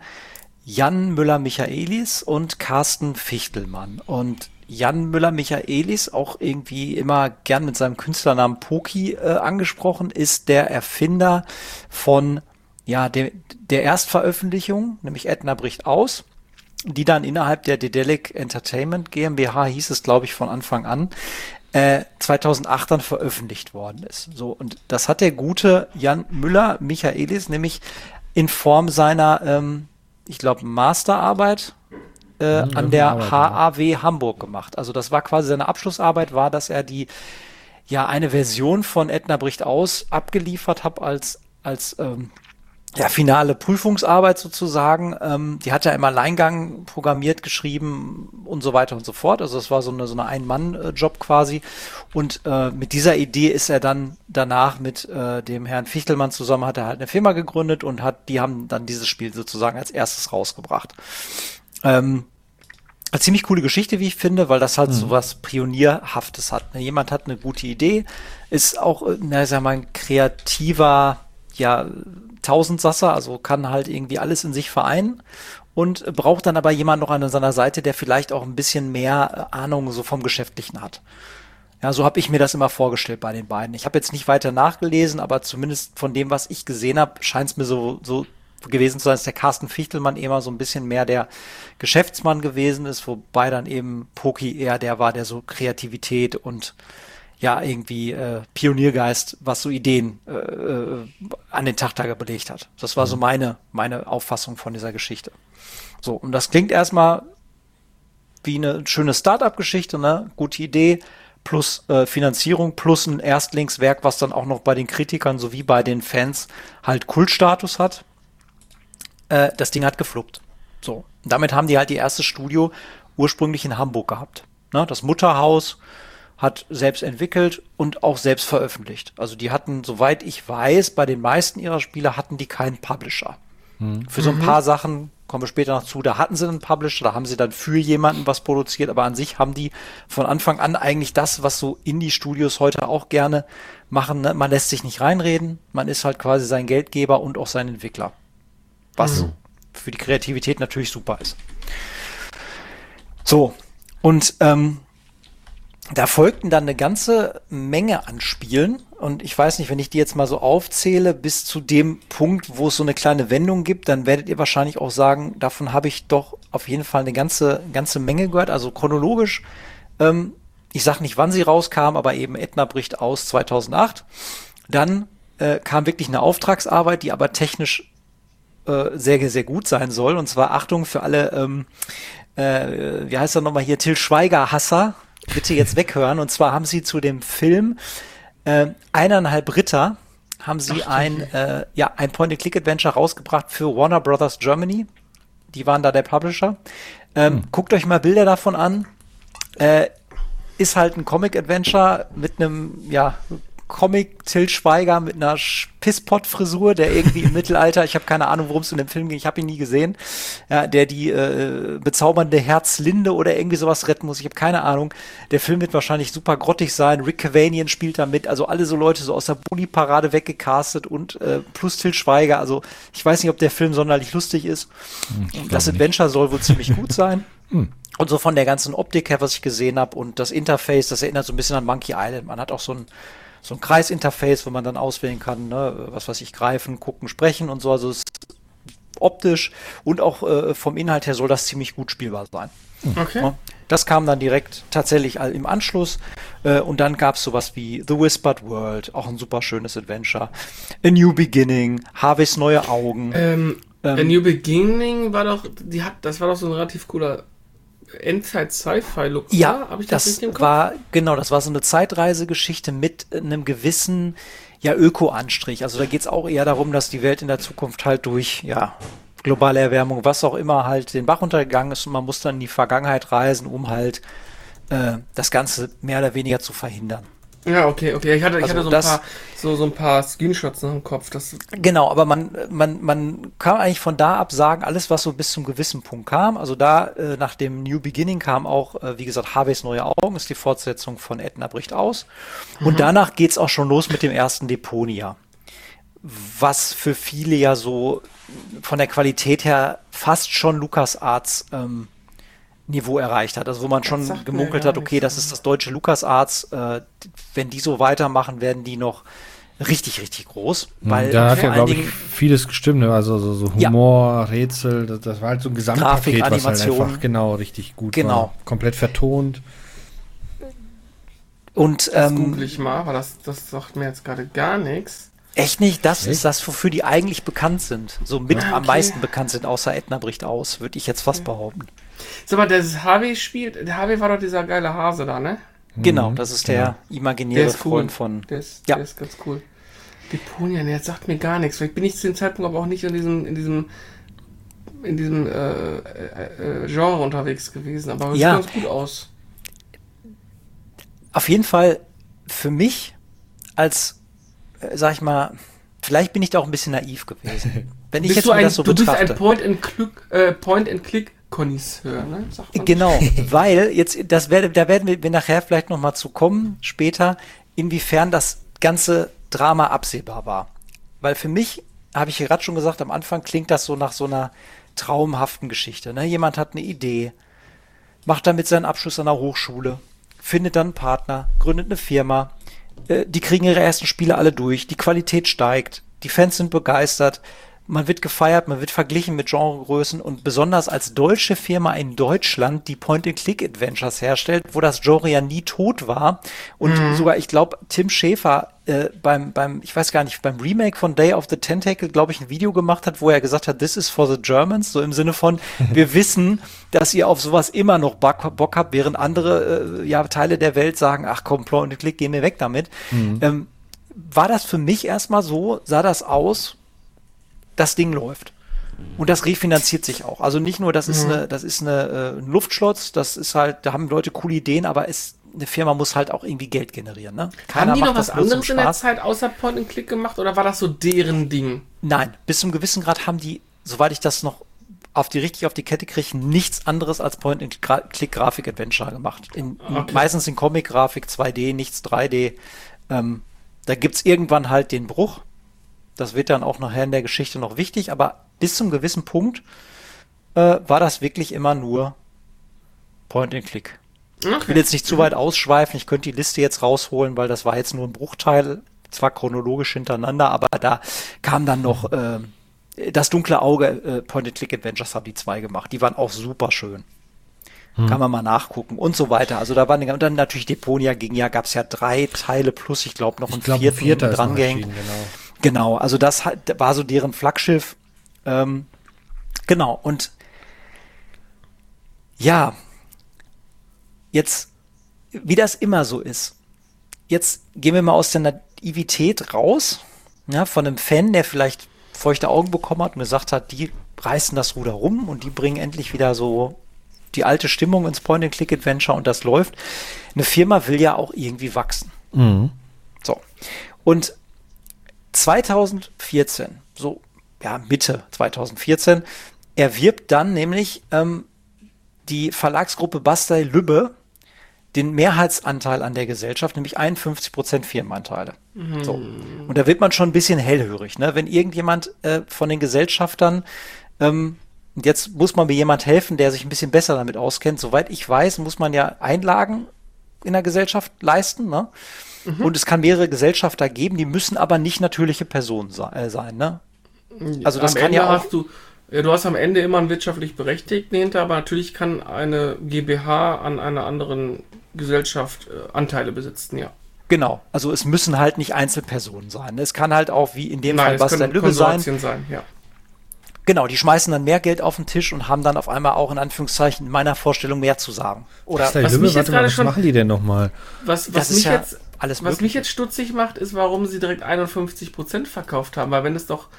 Jan Müller-Michaelis und Carsten Fichtelmann. Und Jan Müller-Michaelis, auch irgendwie immer gern mit seinem Künstlernamen Poki äh, angesprochen, ist der Erfinder von ja de, der Erstveröffentlichung, nämlich Edna bricht aus, die dann innerhalb der Dedelic Entertainment GmbH, hieß es glaube ich von Anfang an, äh, zweitausendacht dann veröffentlicht worden ist. So, und das hat der gute Jan Müller-Michaelis nämlich in Form seiner, ähm, ich glaube, Masterarbeit äh, mhm, an der Arbeit, H A W ja. Hamburg gemacht. Also das war quasi seine Abschlussarbeit, war, dass er die ja eine Version von Edna bricht aus abgeliefert hat als als ähm, ja, finale Prüfungsarbeit sozusagen. Ähm, die hat er im Alleingang programmiert, geschrieben und so weiter und so fort. Also das war so eine, so eine Ein-Mann-Job quasi. Und äh, mit dieser Idee ist er dann danach mit äh, dem Herrn Fichtelmann zusammen, hat er halt eine Firma gegründet und hat, die haben dann dieses Spiel sozusagen als erstes rausgebracht. Ähm, eine ziemlich coole Geschichte, wie ich finde, weil das halt mhm. so was Pionierhaftes hat. Jemand hat eine gute Idee, ist auch, na, sag mal, ein kreativer, ja, Tausendsasser, also kann halt irgendwie alles in sich vereinen und braucht dann aber jemand noch an seiner Seite, der vielleicht auch ein bisschen mehr Ahnung so vom Geschäftlichen hat. Ja, so habe ich mir das immer vorgestellt bei den beiden. Ich habe jetzt nicht weiter nachgelesen, aber zumindest von dem, was ich gesehen habe, scheint es mir so, so gewesen zu sein, dass der Carsten Fichtelmann immer so ein bisschen mehr der Geschäftsmann gewesen ist, wobei dann eben Poki eher der war, der so Kreativität und ja, irgendwie äh, Pioniergeist, was so Ideen äh, äh, an den Tag da belegt hat. Das war mhm. so meine meine Auffassung von dieser Geschichte. So, und das klingt erstmal wie eine schöne Start-up-Geschichte, ne? Gute Idee, plus äh, Finanzierung, plus ein Erstlingswerk, was dann auch noch bei den Kritikern sowie bei den Fans halt Kultstatus hat. Äh, das Ding hat gefluppt. So, und damit haben die halt ihr erstes Studio ursprünglich in Hamburg gehabt. Ne? Das Mutterhaus hat selbst entwickelt und auch selbst veröffentlicht. Also die hatten, soweit ich weiß, bei den meisten ihrer Spiele hatten die keinen Publisher. Mhm. Für so ein paar Sachen, kommen wir später noch zu, da hatten sie einen Publisher, da haben sie dann für jemanden was produziert, aber an sich haben die von Anfang an eigentlich das, was so Indie-Studios heute auch gerne machen. Ne? Man lässt sich nicht reinreden, man ist halt quasi sein Geldgeber und auch sein Entwickler. Was mhm. für die Kreativität natürlich super ist. So, und ähm, da folgten dann eine ganze Menge an Spielen und ich weiß nicht, wenn ich die jetzt mal so aufzähle bis zu dem Punkt, wo es so eine kleine Wendung gibt, dann werdet ihr wahrscheinlich auch sagen, davon habe ich doch auf jeden Fall eine ganze ganze Menge gehört, also chronologisch. Ähm, ich sage nicht, wann sie rauskam, aber eben Edna bricht aus zweitausendacht. Dann äh, kam wirklich eine Auftragsarbeit, die aber technisch äh, sehr, sehr gut sein soll. Und zwar Achtung für alle, ähm, äh, wie heißt er nochmal hier, Til Schweiger-Hasser, bitte jetzt weghören. Und zwar haben sie zu dem Film äh, Eineinhalb Ritter, haben sie Ach, ein, äh, ja, ein Point-and-Click-Adventure rausgebracht für Warner Brothers Germany. Die waren da der Publisher. Ähm, hm. Guckt euch mal Bilder davon an. Äh, ist halt ein Comic-Adventure mit einem, ja, Comic-Til Schweiger mit einer Pisspot-Frisur, der irgendwie im Mittelalter, ich habe keine Ahnung, worum es in dem Film ging, ich habe ihn nie gesehen, ja, der die äh, bezaubernde Herzlinde oder irgendwie sowas retten muss, ich habe keine Ahnung. Der Film wird wahrscheinlich super grottig sein, Rick Cavanian spielt da mit, also alle so Leute so aus der Bulli-Parade weggecastet und äh, plus Til Schweiger, also ich weiß nicht, ob der Film sonderlich lustig ist. Hm, das Adventure nicht. Soll wohl ziemlich gut sein. Hm. Und so von der ganzen Optik her, was ich gesehen habe und das Interface, das erinnert so ein bisschen an Monkey Island. Man hat auch so ein so ein Kreisinterface, wo man dann auswählen kann, ne, was weiß ich, greifen, gucken, sprechen und so. Also es ist optisch und auch äh, vom Inhalt her soll das ziemlich gut spielbar sein. Okay. Ja, das kam dann direkt tatsächlich im Anschluss. Äh, und dann gab es sowas wie The Whispered World, auch ein super schönes Adventure. A New Beginning, Harveys neue Augen. Ähm, ähm, A New Beginning war doch, die hat, das war doch so ein relativ cooler Endzeit-Sci-Fi-Look. Ja, hab ich das, das nicht war, genau, das war so eine Zeitreisegeschichte mit einem gewissen, ja, Öko-Anstrich. Also da geht es auch eher darum, dass die Welt in der Zukunft halt durch, ja, globale Erwärmung, was auch immer, halt den Bach runtergegangen ist und man muss dann in die Vergangenheit reisen, um halt äh, das Ganze mehr oder weniger zu verhindern. Ja, okay, okay. Ich hatte, ich also hatte so, ein das, paar, so, so ein paar Screenshots noch im Kopf. Das genau, aber man, man, man kann eigentlich von da ab sagen, alles, was so bis zum gewissen Punkt kam, also da äh, nach dem New Beginning kam auch, äh, wie gesagt, Harveys neue Augen, ist die Fortsetzung von Edna bricht aus. Und mhm. danach geht's auch schon los mit dem ersten Deponia. Was für viele ja so von der Qualität her fast schon LucasArts ähm, Niveau erreicht hat. Also wo man schon gemunkelt hat, okay, das ist das deutsche LucasArts. Äh, wenn die so weitermachen, werden die noch richtig, richtig groß. Weil da hat ja, glaube ich, vieles gestimmt. Ne? Also so, so Humor, ja. Rätsel, das, das war halt so ein Gesamtpaket, Grafik, was halt einfach genau richtig gut genau. war. Komplett vertont. Und das ähm, google ich mal, aber das, das sagt mir jetzt gerade gar nichts. Echt nicht? Das Echt? Ist das, wofür die eigentlich bekannt sind. So mit ah, okay. am meisten bekannt sind, außer Edna bricht aus, würde ich jetzt fast okay. behaupten. Sag mal, das Harvey spielt, der Harvey war doch dieser geile Hase da, ne? Genau, das ist der ja. imaginäre der ist Freund cool. von... Der ist, ja. der ist ganz cool. Deponia, der sagt mir gar nichts. Vielleicht bin ich zu dem Zeitpunkt aber auch nicht in diesem, in diesem, in diesem äh, äh, äh, Genre unterwegs gewesen, aber es ja. sieht ganz gut aus. Auf jeden Fall für mich als, äh, sag ich mal, vielleicht bin ich da auch ein bisschen naiv gewesen. Wenn ich bist jetzt du ein, das so du betrachte. bist ein Point-and-Click, äh, Point-and-Click Connoisseur, ne? Sagt man. Genau, weil jetzt, das werde, da werden wir nachher vielleicht noch mal zu kommen, später, inwiefern das ganze Drama absehbar war. Weil für mich, habe ich gerade schon gesagt, am Anfang klingt das so nach so einer traumhaften Geschichte. Ne? Jemand hat eine Idee, macht damit seinen Abschluss an der Hochschule, findet dann einen Partner, gründet eine Firma, äh, die kriegen ihre ersten Spiele alle durch, die Qualität steigt, die Fans sind begeistert, man wird gefeiert, man wird verglichen mit Genregrößen und besonders als deutsche Firma in Deutschland, die Point-and-Click-Adventures herstellt, wo das Genre ja nie tot war und mhm. sogar, ich glaube, Tim Schäfer äh, beim, beim, ich weiß gar nicht, beim Remake von Day of the Tentacle, glaube ich, ein Video gemacht hat, wo er gesagt hat, this is for the Germans, so im Sinne von, wir wissen, dass ihr auf sowas immer noch Bock, Bock habt, während andere äh, ja, Teile der Welt sagen, ach komm, Point-and-Click, geh mir weg damit. Mhm. Ähm, war das für mich erstmal so, sah das aus, das Ding läuft. Und das refinanziert sich auch. Also nicht nur, das ist mhm. eine, das ist eine, äh, ein Luftschlotz, das ist halt, da haben Leute coole Ideen, aber es, eine Firma muss halt auch irgendwie Geld generieren. Ne? Keiner haben die macht noch was das bloß anderes zum in der Spaß. Zeit außer Point-and-Click gemacht oder war das so deren Ding? Nein, bis zum gewissen Grad haben die, soweit ich das noch auf die richtig auf die Kette kriege, nichts anderes als Point-and-Click-Grafik-Adventure gemacht. In, okay. Meistens in Comic-Grafik, zwei D, nichts drei D. Ähm, da gibt's irgendwann halt den Bruch. Das wird dann auch nachher in der Geschichte noch wichtig, aber bis zum gewissen Punkt äh, war das wirklich immer nur Point-and-Click. Okay. Ich will jetzt nicht zu weit ausschweifen, ich könnte die Liste jetzt rausholen, weil das war jetzt nur ein Bruchteil, zwar chronologisch hintereinander, aber da kam dann noch äh, das dunkle Auge, äh, Point-and-Click-Adventures haben die zwei gemacht, die waren auch super schön. Hm. Kann man mal nachgucken und so weiter. Also da waren und dann natürlich Deponia ging ja, gab es ja drei Teile plus, ich glaube noch einen ich glaub, vierten vierter dran gehängt. Genau. Genau, also das war so deren Flaggschiff. Ähm, genau, und ja, jetzt, wie das immer so ist, jetzt gehen wir mal aus der Naivität raus, ja, von einem Fan, der vielleicht feuchte Augen bekommen hat und gesagt hat, die reißen das Ruder rum und die bringen endlich wieder so die alte Stimmung ins Point-and-Click-Adventure und das läuft. Eine Firma will ja auch irgendwie wachsen. Mhm. So. Und zwanzig vierzehn, so ja Mitte zwanzig vierzehn, erwirbt dann nämlich ähm, die Verlagsgruppe Bastei-Lübbe den Mehrheitsanteil an der Gesellschaft, nämlich einundfünfzig Prozent Firmenanteile. Mhm. So. Und da wird man schon ein bisschen hellhörig, ne? Wenn irgendjemand äh, von den Gesellschaftern, ähm, jetzt muss man mir jemand helfen, der sich ein bisschen besser damit auskennt. Soweit ich weiß, muss man ja Einlagen in der Gesellschaft leisten, ne? Mhm. Und es kann mehrere Gesellschafter geben, die müssen aber nicht natürliche Personen se- äh, sein, ne? Also das am kann Ende ja auch. Hast du, ja, du hast am Ende immer einen wirtschaftlich Berechtigten hinter, aber natürlich kann eine GmbH an einer anderen Gesellschaft äh, Anteile besitzen, ja. Genau, also es müssen halt nicht Einzelpersonen sein. Es kann halt auch wie in dem Nein, Fall Bastei-Lübbe sein. sein ja. Genau, die schmeißen dann mehr Geld auf den Tisch und haben dann auf einmal auch in Anführungszeichen in meiner Vorstellung mehr zu sagen. Oder Bastei-Lübbe, was mich warte jetzt mal, was schon, machen die denn nochmal? Was, was das mich ist ja jetzt alles was mich jetzt stutzig macht, ist, warum sie direkt einundfünfzig Prozent verkauft haben, weil wenn es doch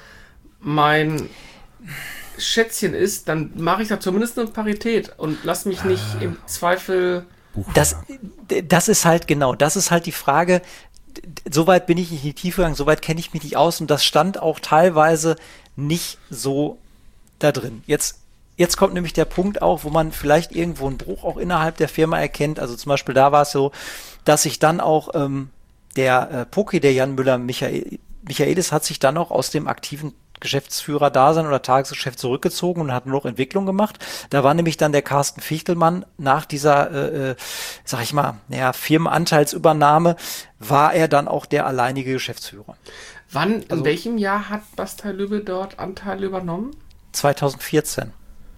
mein Schätzchen ist, dann mache ich da zumindest eine Parität und lass mich nicht ah. im Zweifel. Das, das ist halt genau, das ist halt die Frage. Soweit bin ich nicht in die Tiefe gegangen, soweit kenne ich mich nicht aus und das stand auch teilweise nicht so da drin. Jetzt, jetzt kommt nämlich der Punkt auch, wo man vielleicht irgendwo einen Bruch auch innerhalb der Firma erkennt. Also zum Beispiel da war es so, dass sich dann auch ähm, der äh, Poki, der Jan Müller Michael, Michaelis hat sich dann auch aus dem aktiven Geschäftsführer-Dasein oder Tagesgeschäft zurückgezogen und hat nur noch Entwicklung gemacht. Da war nämlich dann der Carsten Fichtelmann nach dieser, äh, sag ich mal, naja, Firmenanteilsübernahme, war er dann auch der alleinige Geschäftsführer. Wann, also, in welchem Jahr hat Bastei-Lübbe dort Anteile übernommen? zwanzig vierzehn.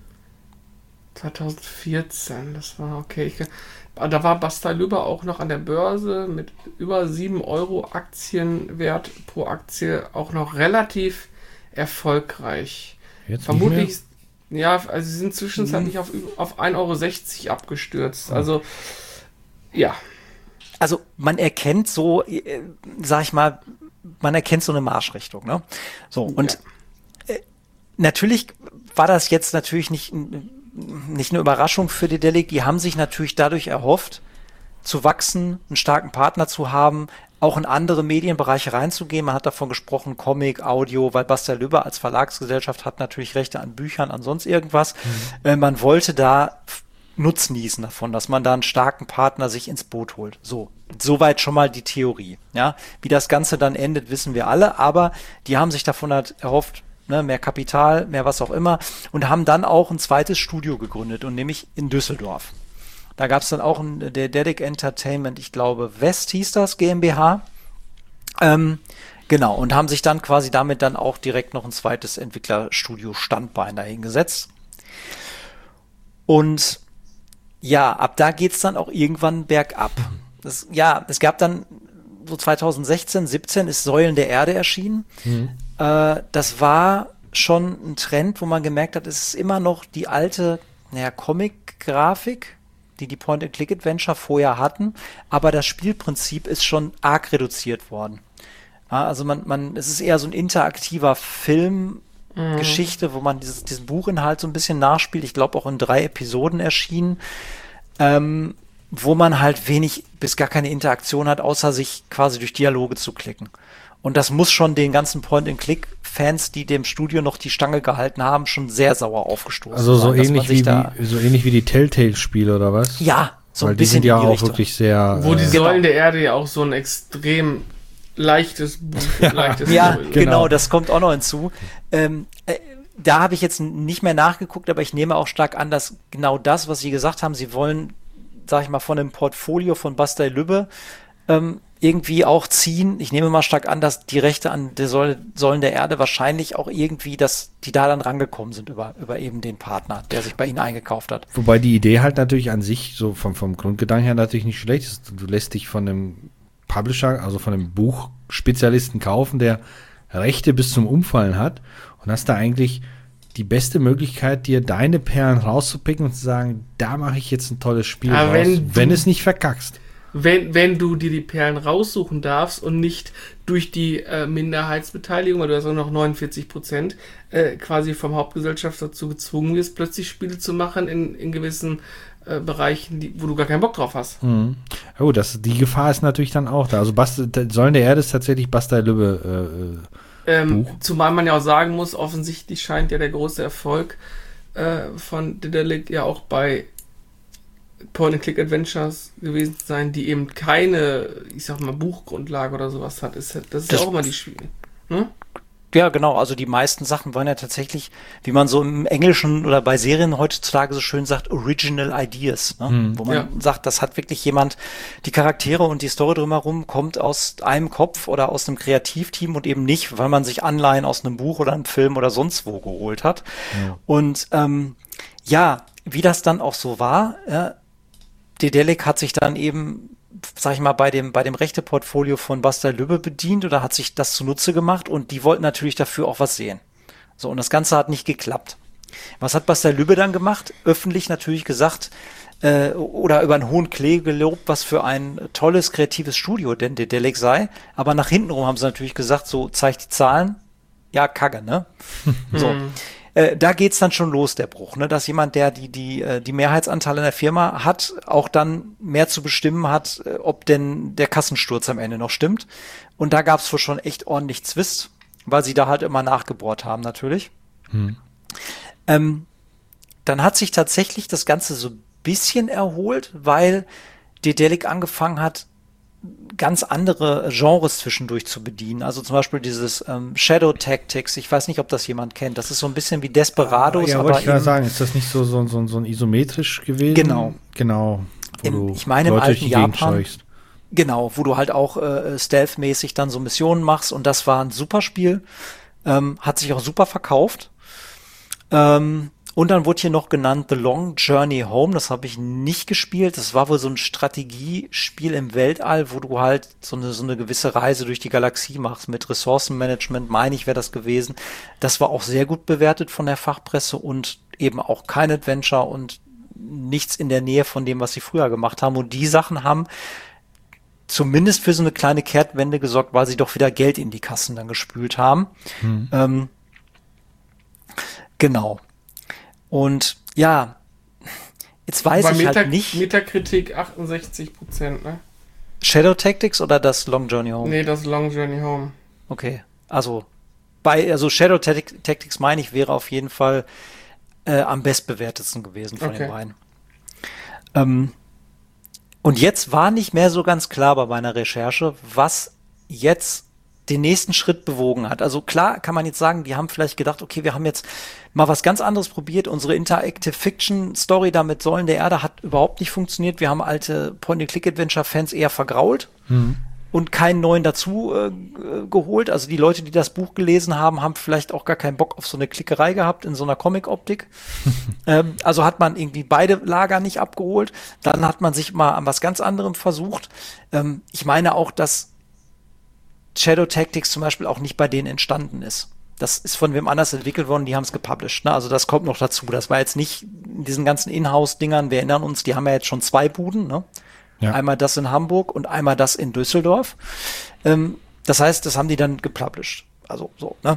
zwanzig vierzehn, das war okay. Ich, da war Bastei-Lübbe auch noch an der Börse mit über sieben Euro Aktienwert pro Aktie auch noch relativ erfolgreich. Jetzt vermutlich, ja, also sie sind zwischenzeitlich mhm. auf, auf ein Euro sechzig abgestürzt. Mhm. Also, ja. Also man erkennt so, äh, sag ich mal, man erkennt so eine Marschrichtung, ne? So, und ja. äh, natürlich war das jetzt natürlich nicht, nicht eine Überraschung für die Delic. Die haben sich natürlich dadurch erhofft, zu wachsen, einen starken Partner zu haben, auch in andere Medienbereiche reinzugehen. Man hat davon gesprochen, Comic, Audio, weil Bastei-Lübbe als Verlagsgesellschaft hat natürlich Rechte an Büchern, an sonst irgendwas. Mhm. Äh, man wollte da Nutznießen davon, dass man da einen starken Partner sich ins Boot holt. So, soweit schon mal die Theorie. Ja, wie das Ganze dann endet, wissen wir alle, aber die haben sich davon halt erhofft, ne, mehr Kapital, mehr was auch immer und haben dann auch ein zweites Studio gegründet und nämlich in Düsseldorf. Da gab es dann auch ein, der Delic Entertainment, ich glaube West hieß das, GmbH. Ähm, genau, und haben sich dann quasi damit dann auch direkt noch ein zweites Entwicklerstudio-Standbein dahingesetzt. Und ja, ab da geht's dann auch irgendwann bergab. Das, ja, es gab dann so zwanzig sechzehn, siebzehn ist Säulen der Erde erschienen. Mhm. Äh, das war schon ein Trend, wo man gemerkt hat, es ist immer noch die alte, naja, Comic-Grafik, die die Point-and-Click-Adventure vorher hatten, aber das Spielprinzip ist schon arg reduziert worden. Ja, also man, man, es ist eher so ein interaktiver Film, Mhm. Geschichte, wo man dieses, diesen Buchinhalt so ein bisschen nachspielt. Ich glaube auch in drei Episoden erschienen, ähm, wo man halt wenig bis gar keine Interaktion hat, außer sich quasi durch Dialoge zu klicken. Und das muss schon den ganzen Point-and-Click-Fans, die dem Studio noch die Stange gehalten haben, schon sehr sauer aufgestoßen. Also so sein, ähnlich wie, wie so ähnlich wie die Telltale-Spiele oder was? Ja, so Weil ein bisschen die sind ja in die auch Richtung. wirklich sehr. Wo die äh, Säulen der Erde ja auch so ein extrem leichtes Buch, leichtes ja, Buch. Genau. genau, das kommt auch noch hinzu. Ähm, äh, da habe ich jetzt nicht mehr nachgeguckt, aber ich nehme auch stark an, dass genau das, was Sie gesagt haben, Sie wollen, sag ich mal, von dem Portfolio von Bastei-Lübbe ähm, irgendwie auch ziehen. Ich nehme mal stark an, dass die Rechte an der Säule, Säulen der Erde wahrscheinlich auch irgendwie, dass die da dann rangekommen sind über, über eben den Partner, der sich bei Ihnen eingekauft hat. Wobei die Idee halt natürlich an sich, so vom, vom Grundgedanken her natürlich nicht schlecht ist. Du lässt dich von einem Publisher, also von einem Buchspezialisten kaufen, der Rechte bis zum Umfallen hat und hast da eigentlich die beste Möglichkeit, dir deine Perlen rauszupicken und zu sagen, da mache ich jetzt ein tolles Spiel Aber raus, wenn wenn du- es nicht verkackst. Wenn, wenn du dir die Perlen raussuchen darfst und nicht durch die äh, Minderheitsbeteiligung, weil du hast auch noch neunundvierzig Prozent, äh, quasi vom Hauptgesellschaft dazu gezwungen wirst, plötzlich Spiele zu machen in, in gewissen äh, Bereichen, die, wo du gar keinen Bock drauf hast. Mhm. Oh, das, die Gefahr ist natürlich dann auch da. Also Bast Säulen der Erde ist tatsächlich Bastei Lübbe äh, Ähm, Buch. zumal man ja auch sagen muss, offensichtlich scheint ja der große Erfolg äh, von Dedelic ja auch bei Point-and-Click-Adventures gewesen zu sein, die eben keine, ich sag mal, Buchgrundlage oder sowas hat. Ist, das ist Das- ja auch immer die Schwierigkeit. Hm? Ja, genau. Also die meisten Sachen waren ja tatsächlich, wie man so im Englischen oder bei Serien heutzutage so schön sagt, Original Ideas, ne? Hm. Wo man Ja. sagt, das hat wirklich jemand, die Charaktere und die Story drumherum kommt aus einem Kopf oder aus einem Kreativteam und eben nicht, weil man sich Anleihen aus einem Buch oder einem Film oder sonst wo geholt hat. Ja. Und ähm, ja, wie das dann auch so war, ja, Dedelic hat sich dann eben, sag ich mal, bei dem, bei dem Rechteportfolio von Bastei Lübbe bedient oder hat sich das zunutze gemacht und die wollten natürlich dafür auch was sehen. So, und das Ganze hat nicht geklappt. Was hat Bastei Lübbe dann gemacht? Öffentlich natürlich gesagt, äh, oder über einen hohen Klee gelobt, was für ein tolles, kreatives Studio denn Dedelic sei. Aber nach hinten rum haben sie natürlich gesagt, so, zeig die Zahlen. Ja, Kacke, ne? So. Äh, da geht's dann schon los, der Bruch, ne? Dass jemand, der die, die, äh, die Mehrheitsanteile in der Firma hat, auch dann mehr zu bestimmen hat, äh, ob denn der Kassensturz am Ende noch stimmt. Und da gab's wohl schon echt ordentlich Zwist, weil sie da halt immer nachgebohrt haben, natürlich. Hm. Ähm, dann hat sich tatsächlich das Ganze so ein bisschen erholt, weil Dedelic angefangen hat, ganz andere Genres zwischendurch zu bedienen. Also zum Beispiel dieses ähm, Shadow Tactics. Ich weiß nicht, ob das jemand kennt. Das ist so ein bisschen wie Desperados. Ja, aber wollte ich gerade eben- sagen, ist das nicht so, so, so, so ein isometrisch gewesen? Genau. Genau. Wo Im- du ich meine, im Leute durch alten die Gegend Japan- scheuchst. Genau, wo du halt auch äh, stealth-mäßig dann so Missionen machst und das war ein super Spiel. Ähm, hat sich auch super verkauft. Ähm, und dann wurde hier noch genannt The Long Journey Home. Das habe ich nicht gespielt. Das war wohl so ein Strategiespiel im Weltall, wo du halt so eine, so eine gewisse Reise durch die Galaxie machst mit Ressourcenmanagement, meine ich, wäre das gewesen. Das war auch sehr gut bewertet von der Fachpresse und eben auch kein Adventure und nichts in der Nähe von dem, was sie früher gemacht haben. Und die Sachen haben zumindest für so eine kleine Kehrtwende gesorgt, weil sie doch wieder Geld in die Kassen dann gespült haben. Hm. Ähm, genau. Und ja, jetzt weiß Bei ich Meta halt nicht, Metakritik achtundsechzig Prozent, ne? Shadow Tactics oder das Long Journey Home? Nee, das Long Journey Home. Okay, also bei also Shadow Tac- Tactics meine ich wäre auf jeden Fall äh, am bestbewertetsten gewesen von Okay. den beiden. Ähm, und jetzt war nicht mehr so ganz klar bei meiner Recherche, was jetzt den nächsten Schritt bewogen hat. Also klar kann man jetzt sagen, die haben vielleicht gedacht, okay, wir haben jetzt mal was ganz anderes probiert. Unsere Interactive Fiction Story da mit Säulen der Erde hat überhaupt nicht funktioniert. Wir haben alte Point-and-Click-Adventure-Fans eher vergrault Hm. und keinen neuen dazu äh, geholt. Also die Leute, die das Buch gelesen haben, haben vielleicht auch gar keinen Bock auf so eine Klickerei gehabt in so einer Comic-Optik. ähm, also hat man irgendwie beide Lager nicht abgeholt. Dann hat man sich mal an was ganz anderem versucht. Ähm, ich meine auch, dass Shadow Tactics zum Beispiel auch nicht bei denen entstanden ist. Das ist von wem anders entwickelt worden, die haben es gepublished. Ne? Also das kommt noch dazu. Das war jetzt nicht in diesen ganzen Inhouse-Dingern, wir erinnern uns, die haben ja jetzt schon zwei Buden, ne? Ja. Einmal das in Hamburg und einmal das in Düsseldorf. Ähm, das heißt, das haben die dann gepublished. Also so, ne?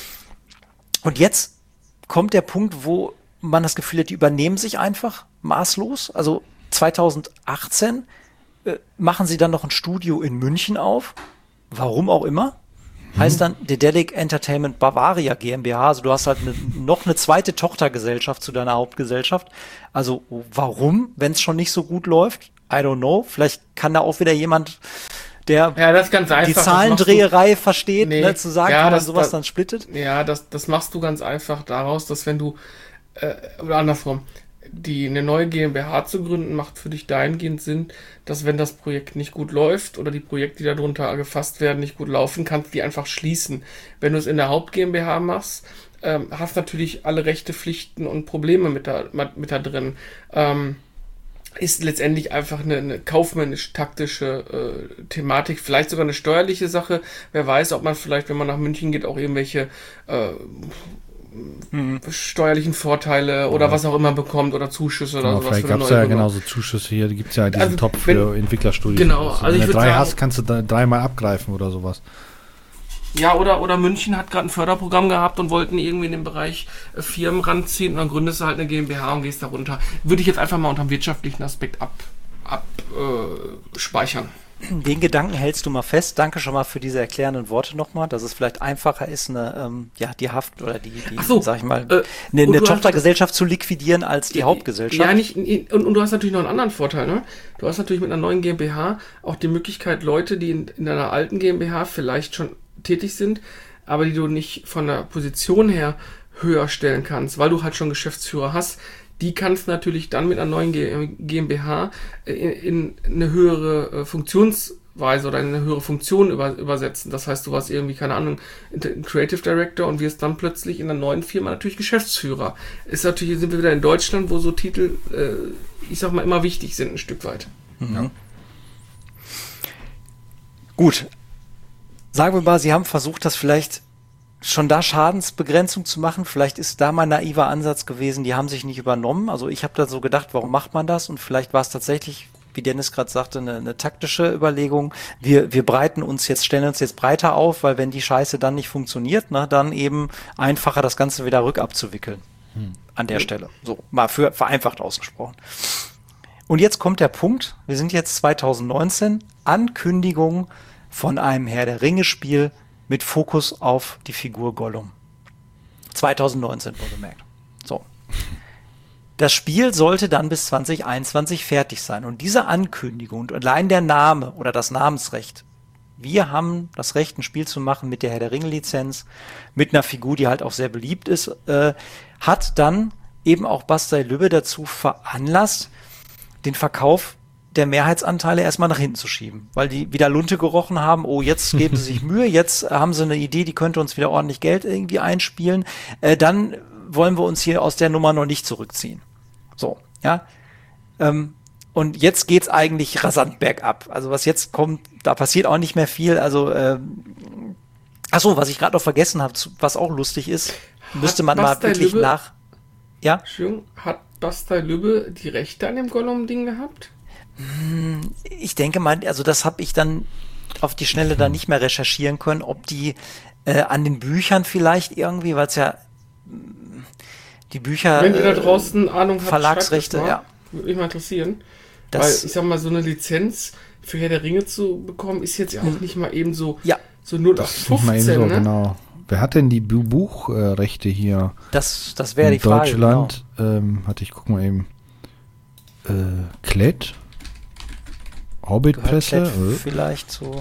Und jetzt kommt der Punkt, wo man das Gefühl hat, die übernehmen sich einfach maßlos. Also zweitausendachtzehn äh, machen sie dann noch ein Studio in München auf. Warum auch immer. Heißt dann Dedelic Entertainment Bavaria GmbH. Also du hast halt eine, noch eine zweite Tochtergesellschaft zu deiner Hauptgesellschaft. Also warum, wenn es schon nicht so gut läuft? I don't know. Vielleicht kann da auch wieder jemand, der Ja, das ist ganz einfach. die Das machst Zahldreherei versteht, Nee. ne, zu sagen, Ja, wie man das- sowas das- dann splittet. du, ja, das, das machst du ganz einfach daraus, dass wenn du, äh, oder andersrum, die eine neue GmbH zu gründen, macht für dich dahingehend Sinn, dass wenn das Projekt nicht gut läuft oder die Projekte, die darunter gefasst werden, nicht gut laufen, kannst du die einfach schließen. Wenn du es in der Haupt GmbH machst, ähm, hast natürlich alle Rechte, Pflichten und Probleme mit da, mit da drin. Ähm, ist letztendlich einfach eine, eine kaufmännisch-taktische äh, Thematik, vielleicht sogar eine steuerliche Sache. Wer weiß, ob man vielleicht, wenn man nach München geht, auch irgendwelche äh, mhm. steuerlichen Vorteile oder ja. was auch immer bekommt oder Zuschüsse genau, oder sowas. Vielleicht gab es ja genauso Zuschüsse hier, die gibt es ja diesen also, Topf für wenn, Entwicklerstudios. Genau, also wenn du drei sagen, hast, kannst du da dreimal abgreifen oder sowas. Ja, oder, oder München hat gerade ein Förderprogramm gehabt und wollten irgendwie in den Bereich äh, Firmen ranziehen und dann gründest du halt eine GmbH und gehst da runter. Würde ich jetzt einfach mal unter dem wirtschaftlichen Aspekt ab, ab äh, speichern. Den Gedanken hältst du mal fest. Danke schon mal für diese erklärenden Worte nochmal, dass es vielleicht einfacher ist, eine, ähm, ja, die Haft oder die, die so, sag ich mal, äh, eine, eine Tochtergesellschaft zu liquidieren als die ja, Hauptgesellschaft. Ja, nicht, und, und du hast natürlich noch einen anderen Vorteil, ne? Du hast natürlich mit einer neuen GmbH auch die Möglichkeit, Leute, die in, in deiner alten GmbH vielleicht schon tätig sind, aber die du nicht von der Position her höher stellen kannst, weil du halt schon Geschäftsführer hast, die kannst natürlich dann mit einer neuen GmbH in, in eine höhere Funktionsweise oder in eine höhere Funktion über, übersetzen. Das heißt, du warst irgendwie, keine Ahnung, ein Creative Director und wirst dann plötzlich in einer neuen Firma natürlich Geschäftsführer. Ist natürlich, sind wir wieder in Deutschland, wo so Titel, äh, ich sag mal, immer wichtig sind, ein Stück weit. Mhm. Ja. Gut. Sagen wir mal, Sie haben versucht, das vielleicht schon da Schadensbegrenzung zu machen. Vielleicht ist da mein naiver Ansatz gewesen, die haben sich nicht übernommen. Also ich habe da so gedacht, warum macht man das? Und vielleicht war es tatsächlich, wie Dennis gerade sagte, eine, eine taktische Überlegung. Wir, wir breiten uns jetzt, stellen uns jetzt breiter auf, weil wenn die Scheiße dann nicht funktioniert, na, dann eben einfacher das Ganze wieder rückabzuwickeln. Hm. An der Stelle. So, mal für vereinfacht ausgesprochen. Und jetzt kommt der Punkt, wir sind jetzt zwanzig neunzehn, Ankündigung von einem Herr der Ringe-Spiel mit Fokus auf die Figur Gollum. zwanzig neunzehn, wohlgemerkt. So. Das Spiel sollte dann bis zwanzig einundzwanzig fertig sein. Und diese Ankündigung und allein der Name oder das Namensrecht, wir haben das Recht, ein Spiel zu machen mit der Herr der Ringe-Lizenz, mit einer Figur, die halt auch sehr beliebt ist, äh, hat dann eben auch Bastei Lübbe dazu veranlasst, den Verkauf der Mehrheitsanteile erstmal nach hinten zu schieben, weil die wieder Lunte gerochen haben, oh, jetzt geben sie sich Mühe, jetzt haben sie eine Idee, die könnte uns wieder ordentlich Geld irgendwie einspielen, äh, dann wollen wir uns hier aus der Nummer noch nicht zurückziehen. So, ja. Ähm, und jetzt geht's eigentlich rasant bergab. Also was jetzt kommt, da passiert auch nicht mehr viel. Also, ähm, ach so, was ich gerade noch vergessen habe, was auch lustig ist, hat müsste man Bastei mal wirklich Lübbe, nach... Ja? Entschuldigung, hat Bastei Lübbe die Rechte an dem Gollum-Ding gehabt? Ich denke mal, also das habe ich dann auf die Schnelle dann nicht mehr recherchieren können, ob die äh, an den Büchern vielleicht irgendwie, weil es ja die Bücher Wenn ihr da draußen Ahnung habt, Verlagsrechte, mal, ja. Würde mich mal interessieren. Das, weil ich sag mal, so eine Lizenz für Herr der Ringe zu bekommen, ist jetzt ja auch nicht mal eben so, ja. so null acht fünfzehn, so, ne? Genau. Wer hat denn die Bu- Buchrechte äh, hier? Das, das wäre die in Frage. Deutschland, genau. ähm, hatte ich, guck mal eben. Äh, Klett? Orbit-Presse? Äh. Vielleicht so.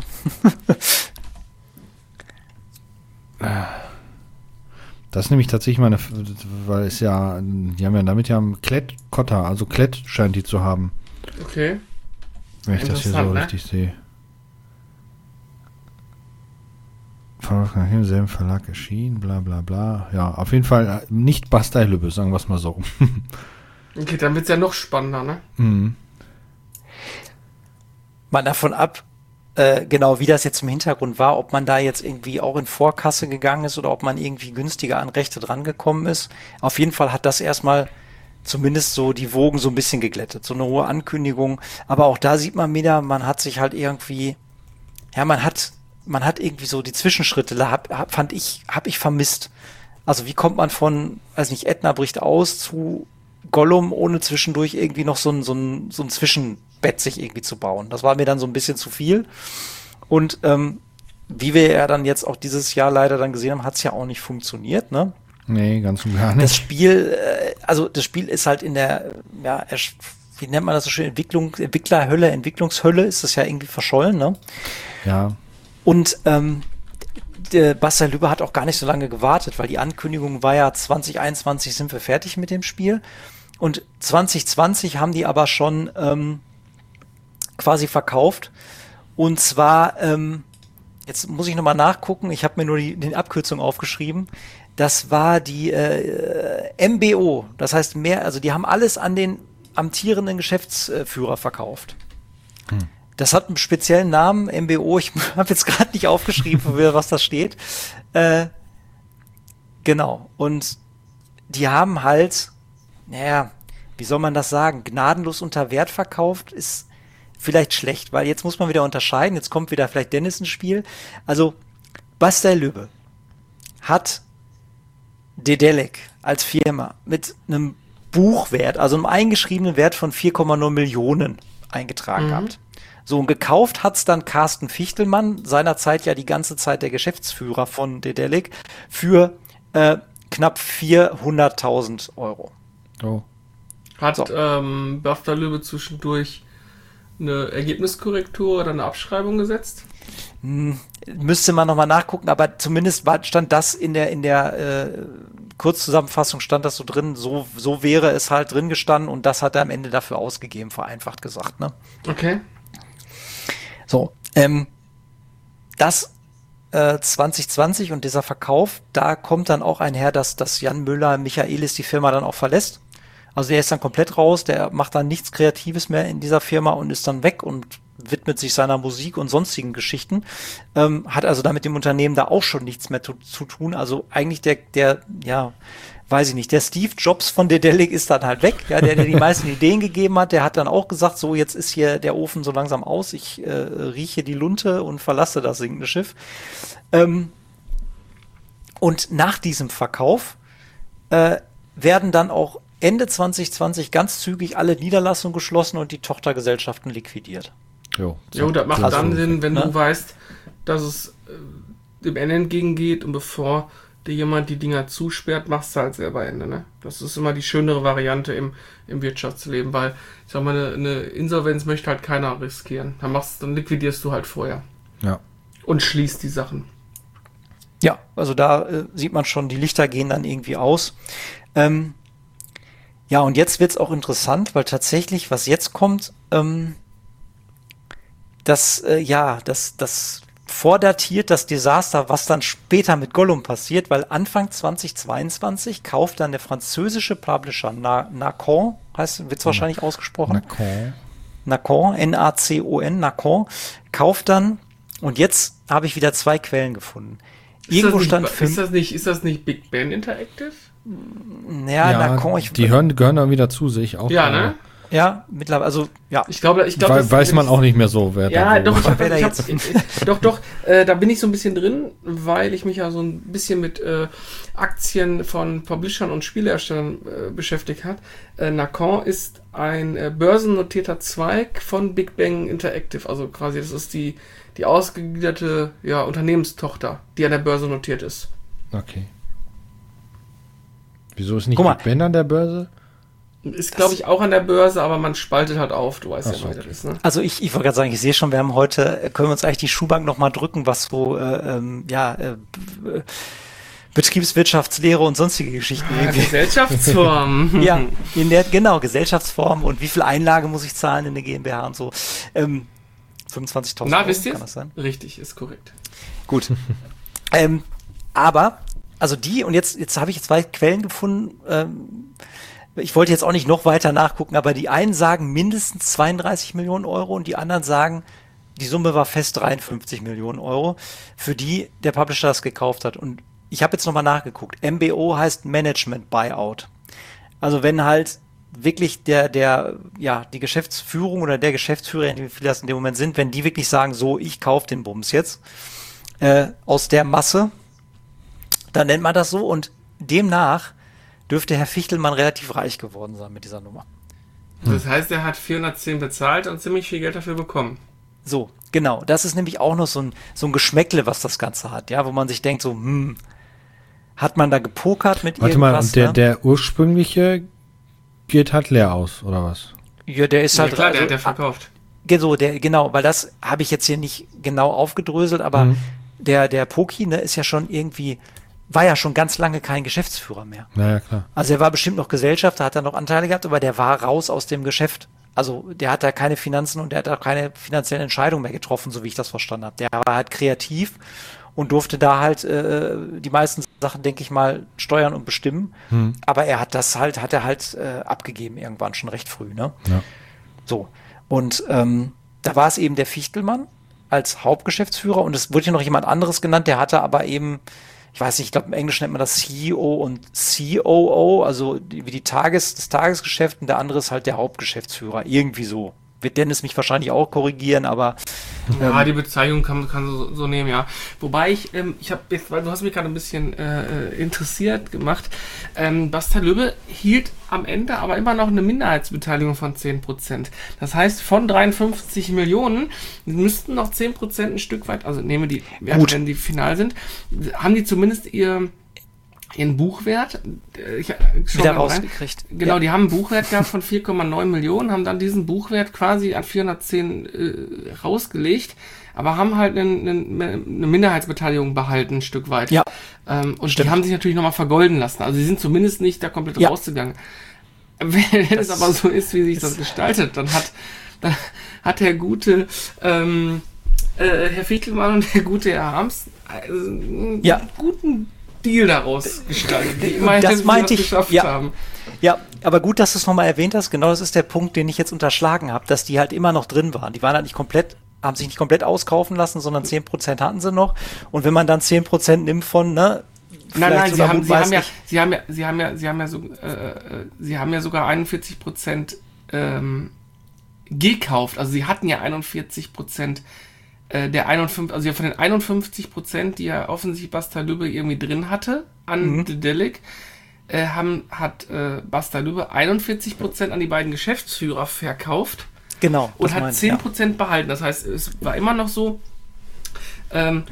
Das ist nämlich tatsächlich mal eine, weil es ja, die haben ja damit ja einen Klett-Kotter, also Klett scheint die zu haben. Okay. Wenn ich das hier so ne? richtig sehe. Im selben Verlag erschienen, bla bla bla. Ja, auf jeden Fall nicht Bastei Lübbe, sagen wir es mal so. Okay, dann wird es ja noch spannender, ne? Mhm. Mal davon ab, äh, genau wie das jetzt im Hintergrund war, ob man da jetzt irgendwie auch in Vorkasse gegangen ist oder ob man irgendwie günstiger an Rechte drangekommen ist. Auf jeden Fall hat das erstmal zumindest so die Wogen so ein bisschen geglättet. So eine hohe Ankündigung. Aber auch da sieht man wieder, man hat sich halt irgendwie, ja, man hat, man hat irgendwie so die Zwischenschritte, hab, hab, fand ich, hab ich vermisst. Also wie kommt man von, weiß nicht, Edna bricht aus zu Gollum, ohne zwischendurch irgendwie noch so ein, so ein, so ein Zwischenbett sich irgendwie zu bauen. Das war mir dann so ein bisschen zu viel. Und ähm, wie wir ja dann jetzt auch dieses Jahr leider dann gesehen haben, hat es ja auch nicht funktioniert, ne? Nee, ganz und gar nicht. Das Spiel, äh, also das Spiel ist halt in der, ja, wie nennt man das so schön, Entwicklung, Entwicklerhölle, Entwicklungshölle ist das ja irgendwie verschollen, ne? Ja. Und ähm, der Bastei Lübbe hat auch gar nicht so lange gewartet, weil die Ankündigung war ja zwanzig einundzwanzig sind wir fertig mit dem Spiel. Und zwanzig zwanzig haben die aber schon ähm, quasi verkauft. Und zwar, ähm, jetzt muss ich nochmal nachgucken, ich habe mir nur die, die Abkürzung aufgeschrieben. Das war die äh, M B O. Das heißt mehr, also die haben alles an den amtierenden Geschäftsführer verkauft. Hm. Das hat einen speziellen Namen, M B O. Ich habe jetzt gerade nicht aufgeschrieben, für was das steht. Äh, Genau. Und die haben halt, naja, wie soll man das sagen, gnadenlos unter Wert verkauft, ist vielleicht schlecht, weil jetzt muss man wieder unterscheiden, jetzt kommt wieder vielleicht Dennis ins Spiel. Also, Bastei Lübbe hat Dedelic als Firma mit einem Buchwert, also einem eingeschriebenen Wert von vier Komma null Millionen eingetragen mhm. gehabt. So, und gekauft hat's dann Carsten Fichtelmann, seinerzeit ja die ganze Zeit der Geschäftsführer von Dedelic, für äh, knapp vierhunderttausend Euro. Oh. Hat So. ähm, Bastei Lübbe zwischendurch eine Ergebniskorrektur oder eine Abschreibung gesetzt? Hm, müsste man nochmal nachgucken, aber zumindest war, stand das in der in der äh, Kurzzusammenfassung stand das so drin, so so wäre es halt drin gestanden und das hat er am Ende dafür ausgegeben, vereinfacht gesagt, ne? Okay. So, ähm, das äh, zwanzig zwanzig und dieser Verkauf, da kommt dann auch einher, dass, dass Jan Müller Michaelis die Firma dann auch verlässt. Also der ist dann komplett raus, der macht dann nichts Kreatives mehr in dieser Firma und ist dann weg und widmet sich seiner Musik und sonstigen Geschichten. Ähm, hat also da mit dem Unternehmen da auch schon nichts mehr zu, zu tun. Also eigentlich der, der, ja, weiß ich nicht, der Steve Jobs von Dedelic ist dann halt weg, ja, der, der die meisten Ideen gegeben hat, der hat dann auch gesagt, so, jetzt ist hier der Ofen so langsam aus, ich äh, rieche die Lunte und verlasse das sinkende Schiff. Ähm, und nach diesem Verkauf äh, werden dann auch Ende zwanzig zwanzig ganz zügig alle Niederlassungen geschlossen und die Tochtergesellschaften liquidiert. Jo, Jo, das macht klasse. dann Sinn, wenn Ne? du weißt, dass es äh, dem Ende entgegengeht und bevor dir jemand die Dinger zusperrt, machst du halt selber Ende, ne? Das ist immer die schönere Variante im, im Wirtschaftsleben, weil, ich sag mal, eine, eine Insolvenz möchte halt keiner riskieren. Dann machst, dann liquidierst du halt vorher. Ja. Und schließt die Sachen. Ja, also da äh, sieht man schon, die Lichter gehen dann irgendwie aus. Ähm, ja, und jetzt wird's auch interessant, weil tatsächlich, was jetzt kommt, ähm, das, äh, ja, das, das vordatiert das Desaster, was dann später mit Gollum passiert, weil Anfang zwanzig zweiundzwanzig kauft dann der französische Publisher Na- Nacon, heißt, wird's wahrscheinlich ausgesprochen? Nacon. Nacon, N A C O N, Nacon, kauft dann, und jetzt habe ich wieder zwei Quellen gefunden. Irgendwo ist das stand nicht, fünf, ist das nicht, ist das nicht Big Ben Interactive? ja, Nacon, ich, die hören, gehören da wieder zu, sehe ich auch. Ja, aber ne? ja, mittlerweile, also, ja. Ich glaube, ich glaube, wei- das- weiß man auch nicht mehr so, wer Ja, da wo. doch, ich hab, Wer da ich hab, jetzt- ich, ich, doch, doch, äh, da bin ich so ein bisschen drin, weil ich mich ja so ein bisschen mit äh, Aktien von Publishern und Spieleherstellern äh, beschäftigt hat. Äh, Nacon ist ein äh, börsennotierter Zweig von Big Bang Interactive, also quasi das ist die, die ausgegliederte ja, Unternehmenstochter, die an der Börse notiert ist. Okay. Wieso ist nicht Guck mal. Big Ben an der Börse? Ist, glaube ich, auch an der Börse, aber man spaltet halt auf, du weißt Ach ja, so, wie das okay. ist, ne? Also ich, ich wollte gerade sagen, ich sehe schon, wir haben heute, äh, können wir uns eigentlich die Schuhbank nochmal drücken, was so, äh, ähm, ja, äh, b- äh, Betriebswirtschaftslehre und sonstige Geschichten Ja, irgendwie. Gesellschaftsform. Ja, in der, genau, Gesellschaftsform und wie viel Einlage muss ich zahlen in eine GmbH und so. Ähm, fünfundzwanzigtausend Na, Euro, wisst ihr? kann das sein? Richtig, ist korrekt. Gut. ähm, aber, also die, und jetzt, jetzt habe ich zwei Quellen gefunden, ähm, ich wollte jetzt auch nicht noch weiter nachgucken, aber die einen sagen mindestens zweiunddreißig Millionen Euro und die anderen sagen, die Summe war fest dreiundfünfzig Millionen Euro, für die der Publisher das gekauft hat. Und ich habe jetzt nochmal nachgeguckt. M B O heißt Management Buyout. Also wenn halt wirklich der, der, ja, die Geschäftsführung oder der Geschäftsführer, wie viele das in dem Moment sind, wenn die wirklich sagen, so, ich kaufe den Bums jetzt, äh, aus der Masse, dann nennt man das so und demnach dürfte Herr Fichtelmann relativ reich geworden sein mit dieser Nummer. Das heißt, er hat vierhundertzehn bezahlt und ziemlich viel Geld dafür bekommen. So, genau. Das ist nämlich auch noch so ein, so ein Geschmäckle, was das Ganze hat, ja, wo man sich denkt, so, hm, hat man da gepokert mit Warte mal, irgendwas? und der, ne? der ursprüngliche geht halt leer aus, oder was? Ja, der ist Ja, halt klar, der also, hat der verkauft. Ge- So, der, genau, weil das habe ich jetzt hier nicht genau aufgedröselt, aber Mhm. der, der Poki, ne, ist ja schon irgendwie, war ja schon ganz lange kein Geschäftsführer mehr. Naja, klar. Also er war bestimmt noch Gesellschafter, hat er noch Anteile gehabt, aber der war raus aus dem Geschäft. Also der hat da keine Finanzen und der hat auch keine finanziellen Entscheidungen mehr getroffen, so wie ich das verstanden habe. Der war halt kreativ und durfte da halt äh, die meisten Sachen, denke ich mal, steuern und bestimmen. Hm. Aber er hat das halt, hat er halt äh, abgegeben irgendwann schon recht früh, ne? Ja. So. Und ähm, da war es eben der Fichtelmann als Hauptgeschäftsführer und es wurde hier noch jemand anderes genannt, der hatte aber eben ich weiß nicht, ich glaube im Englischen nennt man das C E O und C O O, also die, wie die Tages, das Tagesgeschäft, und der andere ist halt der Hauptgeschäftsführer, irgendwie so. Wird Dennis mich wahrscheinlich auch korrigieren, aber ja, ähm, die Bezeichnung kann man so, so nehmen, ja. Wobei ich, ähm, ich habe jetzt, weil du hast mich gerade ein bisschen äh, interessiert gemacht, ähm, Basta Lübbe hielt am Ende aber immer noch eine Minderheitsbeteiligung von zehn Prozent. Das heißt, von dreiundfünfzig Millionen müssten noch zehn Prozent ein Stück weit, also nehmen wir die Werte, wenn die final sind, haben die zumindest ihr ihren Buchwert ich, wieder rausgekriegt. Genau, ja. Die haben einen Buchwert gehabt von vier Komma neun Millionen, haben dann diesen Buchwert quasi an vierhundertzehn äh, rausgelegt, aber haben halt eine, eine, eine Minderheitsbeteiligung behalten, ein Stück weit. Ja. Ähm, und Stimmt. Die haben sich natürlich nochmal vergolden lassen. Also sie sind zumindest nicht da komplett ja. rausgegangen. Wenn das es aber so ist, wie sich das gestaltet, dann hat, dann hat der gute ähm, äh, Herr Fichtelmann und der gute Herr Harms äh, einen ja. guten Deal daraus gestaltet, die immerhin das meinte ich, geschafft ja, haben. Ja, aber gut, dass du es nochmal erwähnt hast. Genau, das ist der Punkt, den ich jetzt unterschlagen habe, dass die halt immer noch drin waren. Die waren halt nicht komplett, haben sich nicht komplett auskaufen lassen, sondern zehn Prozent hatten sie noch. Und wenn man dann zehn Prozent nimmt von, ne, Nein, nein, sie haben, sie haben ja, sie haben ja, sie haben ja, sie haben ja so, äh, sie haben ja sogar einundvierzig Prozent ähm, gekauft. Also sie hatten ja einundvierzig Prozent der einundfünfzig, also ja von den einundfünfzig Prozent, die ja offensichtlich Basta Lübbe irgendwie drin hatte an mhm. Dedelic, äh, haben, hat äh, Basta Lübbe einundvierzig Prozent an die beiden Geschäftsführer verkauft. Genau. Und hat zehn Prozent ja. behalten. Das heißt, es war immer noch so, ähm,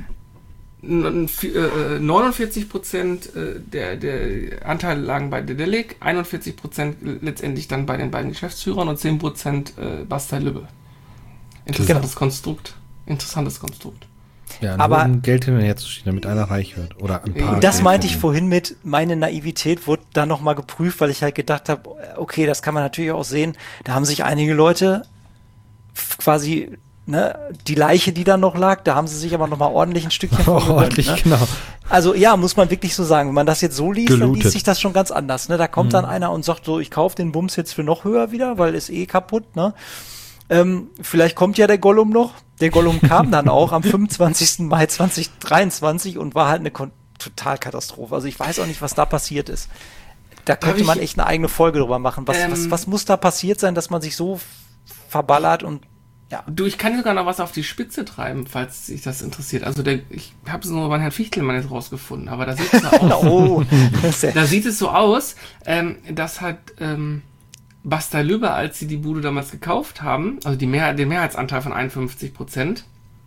neunundvierzig Prozent der, der Anteile lagen bei Dedelic, einundvierzig Prozent letztendlich dann bei den beiden Geschäftsführern und zehn Prozent äh, Basta Lübbe. Interessantes genau. Konstrukt. Interessantes Konstrukt. Ja, nur aber um Geld hin und her zu schieben, damit einer reich wird. Oder ein paar. Das meinte ich vorhin mit, meine Naivität wurde da nochmal geprüft, weil ich halt gedacht habe, okay, das kann man natürlich auch sehen, da haben sich einige Leute quasi, ne, die Leiche, die da noch lag, da haben sie sich aber nochmal ordentlich ein Stückchen oh, ordentlich, ne? Genau. Also ja, muss man wirklich so sagen, wenn man das jetzt so liest, Gelootet. Dann liest sich das schon ganz anders. Ne? Da kommt mhm. dann einer und sagt so, ich kaufe den Bums jetzt für noch höher wieder, weil ist eh kaputt, ne? Ähm, vielleicht kommt ja der Gollum noch. Der Gollum kam dann auch am fünfundzwanzigsten Mai zweitausenddreiundzwanzig und war halt eine Kon- Totalkatastrophe. Also ich weiß auch nicht, was da passiert ist. Da könnte man echt eine eigene Folge drüber machen. Was, ähm, was, was muss da passiert sein, dass man sich so verballert und ja. Du, ich kann sogar noch was auf die Spitze treiben, falls sich das interessiert. Also der, ich habe es nur bei Herrn Fichtelmann jetzt rausgefunden, aber da sieht es so aus. oh. Da sieht es so aus, ähm, dass halt ähm, Basta Lübbe, als sie die Bude damals gekauft haben, also die Mehr, den Mehrheitsanteil von einundfünfzig Prozent,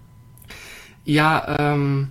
ja ähm,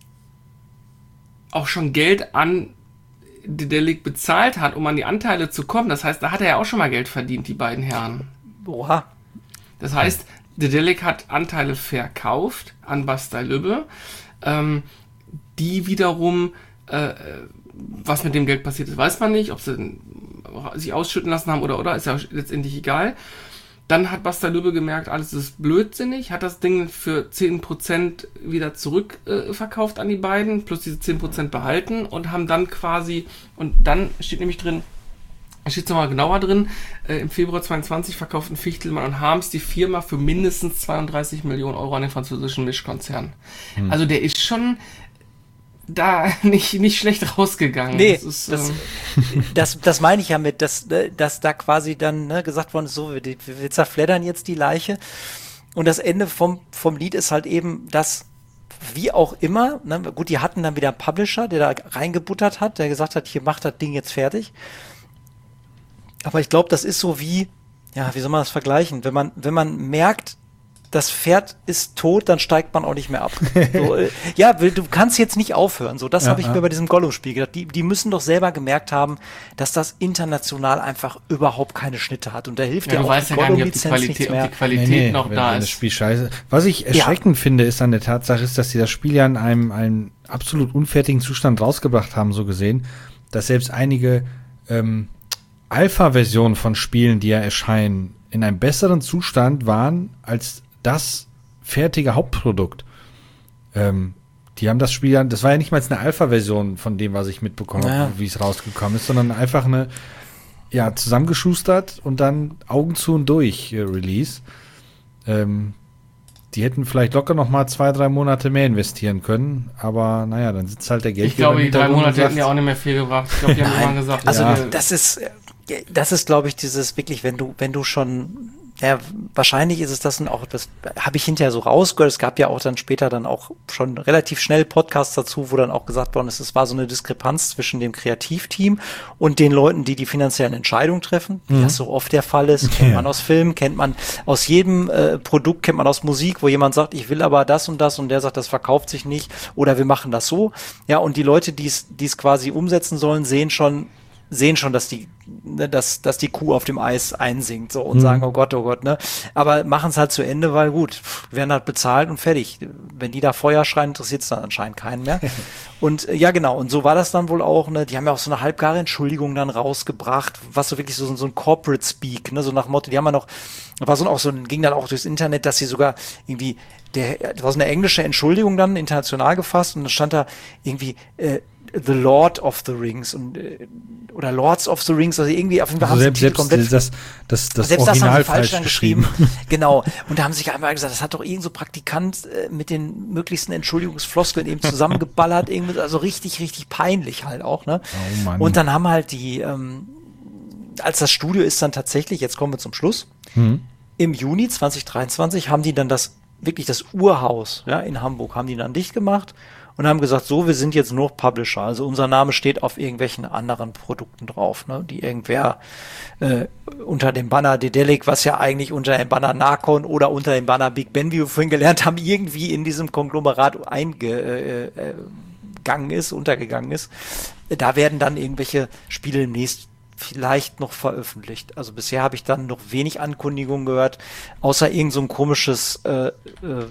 auch schon Geld an Dedelic bezahlt hat, um an die Anteile zu kommen. Das heißt, da hat er ja auch schon mal Geld verdient, die beiden Herren. Oha. Das heißt, Dedelic hat Anteile verkauft an Basta Lübbe, ähm, die wiederum, äh, was mit dem Geld passiert ist, weiß man nicht, ob sie sich ausschütten lassen haben oder oder, ist ja letztendlich egal. Dann hat Basta Lübbe gemerkt, alles ist blödsinnig, hat das Ding für zehn Prozent wieder zurück äh, verkauft an die beiden, plus diese zehn Prozent behalten und haben dann quasi, und dann steht nämlich drin, steht es nochmal genauer drin, äh, im Februar zweiundzwanzig verkauften Fichtelmann und Harms die Firma für mindestens zweiunddreißig Millionen Euro an den französischen Mischkonzern. Hm. Also der ist schon da nicht, nicht schlecht rausgegangen. Nee, das, ist, das, ähm, das, das meine ich ja mit, dass, dass da quasi dann ne, gesagt worden ist, so, wir, wir zerfleddern jetzt die Leiche. Und das Ende vom, vom Lied ist halt eben, dass wie auch immer, ne, gut, die hatten dann wieder einen Publisher, der da reingebuttert hat, der gesagt hat, hier macht das Ding jetzt fertig. Aber ich glaube, das ist so wie, ja, wie soll man das vergleichen? Wenn man, wenn man merkt, das Pferd ist tot, dann steigt man auch nicht mehr ab. So, äh, ja, du kannst jetzt nicht aufhören. So, das ja, habe ich ja. mir bei diesem Gollum-Spiel gedacht. Die, die müssen doch selber gemerkt haben, dass das international einfach überhaupt keine Schnitte hat. Und da hilft ja, ja auch die Gollum-Lizenz nichts mehr. Ob die Qualität nee, nee, noch wenn, da wenn ist. Das Spiel scheiße. Was ich erschreckend ja. finde, ist an der Tatsache, ist, dass sie das Spiel ja in einem, einem absolut unfertigen Zustand rausgebracht haben, so gesehen, dass selbst einige ähm, Alpha-Versionen von Spielen, die ja erscheinen, in einem besseren Zustand waren als das fertige Hauptprodukt. Ähm, die haben das Spiel ja, das war ja nicht mal eine Alpha-Version von dem, was ich mitbekommen habe, ja. wie es rausgekommen ist, sondern einfach eine, ja, zusammengeschustert und dann Augen zu und durch äh, Release. Ähm, die hätten vielleicht locker noch mal zwei, drei Monate mehr investieren können, aber naja, dann sitzt halt der Geldgeber. Ich glaube, die drei Monate hätten ja auch nicht mehr viel gebracht. Ich glaube, die haben Nein, irgendwann gesagt, also ja. das ist, das ist, glaube ich, dieses wirklich, wenn du, wenn du schon, ja, wahrscheinlich ist es das dann auch, das habe ich hinterher so rausgehört. Es gab ja auch dann später dann auch schon relativ schnell Podcasts dazu, wo dann auch gesagt worden ist, es war so eine Diskrepanz zwischen dem Kreativteam und den Leuten, die die finanziellen Entscheidungen treffen, wie mhm. das so oft der Fall ist. Kennt ja. man aus Filmen, kennt man aus jedem äh, Produkt, kennt man aus Musik, wo jemand sagt, ich will aber das und das und der sagt, das verkauft sich nicht oder wir machen das so. Ja, und die Leute, die es die es quasi umsetzen sollen, sehen schon, sehen schon, dass die, ne, dass, dass die Kuh auf dem Eis einsinkt, so, und mhm. sagen, oh Gott, oh Gott, ne. Aber machen es halt zu Ende, weil gut, werden halt bezahlt und fertig. Wenn die da Feuer schreien, interessiert es dann anscheinend keinen mehr. Und äh, ja, genau, und so war das dann wohl auch, ne. Die haben ja auch so eine halbgare Entschuldigung dann rausgebracht, was so wirklich so, so ein Corporate Speak, ne, so nach dem Motto, die haben ja noch, war so auch so, ging dann auch durchs Internet, dass sie sogar irgendwie, der, das war so eine englische Entschuldigung dann, international gefasst, und dann stand da irgendwie, äh, The Lord of the Rings und äh, oder Lords of the Rings, also irgendwie auf jeden Fall also haben selbst, sie komplett das, das, das selbst Original das haben sie falsch falsch geschrieben. geschrieben. Genau. Und da haben sich einmal gesagt, das hat doch irgend so Praktikant äh, mit den möglichsten Entschuldigungsfloskeln eben zusammengeballert, irgendwie, also richtig, richtig peinlich halt auch, ne? Oh Mann. Und dann haben halt die, ähm, als das Studio ist dann tatsächlich, jetzt kommen wir zum Schluss, Mhm. im Juni zwanzig dreiundzwanzig haben die dann das, wirklich das Urhaus, ja, in Hamburg, haben die dann dicht gemacht und haben gesagt, so, wir sind jetzt nur noch Publisher. Also unser Name steht auf irgendwelchen anderen Produkten drauf, ne, die irgendwer äh, unter dem Banner Dedelic, was ja eigentlich unter dem Banner Narcon oder unter dem Banner Big Ben, wie wir vorhin gelernt haben, irgendwie in diesem Konglomerat eingegangen ist, untergegangen ist. Da werden dann irgendwelche Spiele demnächst vielleicht noch veröffentlicht. Also bisher habe ich dann noch wenig Ankündigungen gehört, außer irgend so ein komisches äh, äh,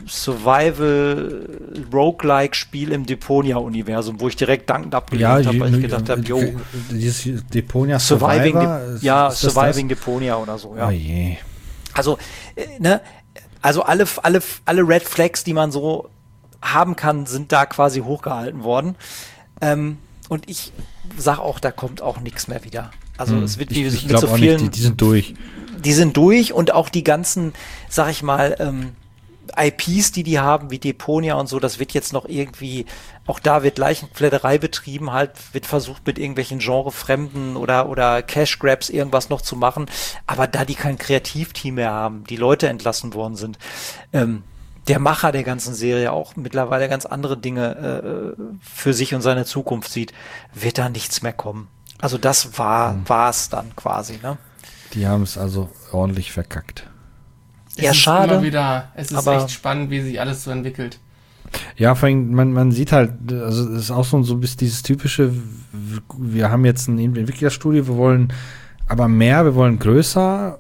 Survival-Roguelike-Spiel im Deponia-Universum, wo ich direkt dankend abgelehnt habe, weil ich gedacht habe, jo, dieses Deponia Surviving, Survivor, De ja, ist das Surviving das? Deponia oder so, ja. Oh je. Also, äh, ne, also alle, alle, alle Red Flags, die man so haben kann, sind da quasi hochgehalten worden. Ähm, und ich sag auch, da kommt auch nichts mehr wieder. Also hm. es wird wie ich, ich mit so auch vielen. Nicht, die, die sind durch. Die sind durch und auch die ganzen, sag ich mal, ähm, I Ps, die die haben, wie Deponia und so, das wird jetzt noch irgendwie, auch da wird Leichenfledderei betrieben, halt wird versucht mit irgendwelchen Genrefremden oder oder Cash Grabs irgendwas noch zu machen, aber da die kein Kreativteam mehr haben, die Leute entlassen worden sind, ähm, der Macher der ganzen Serie auch mittlerweile ganz andere Dinge äh, für sich und seine Zukunft sieht, wird da nichts mehr kommen. Also das war hm. war's dann quasi, ne? Die haben es also ordentlich verkackt. Es ja, ist schade. Immer wieder, es ist aber echt spannend, wie sich alles so entwickelt. Ja, vor allem, man, man sieht halt, also es ist auch so, so bis dieses typische, wir haben jetzt ein Entwicklerstudio, wir wollen aber mehr, wir wollen größer.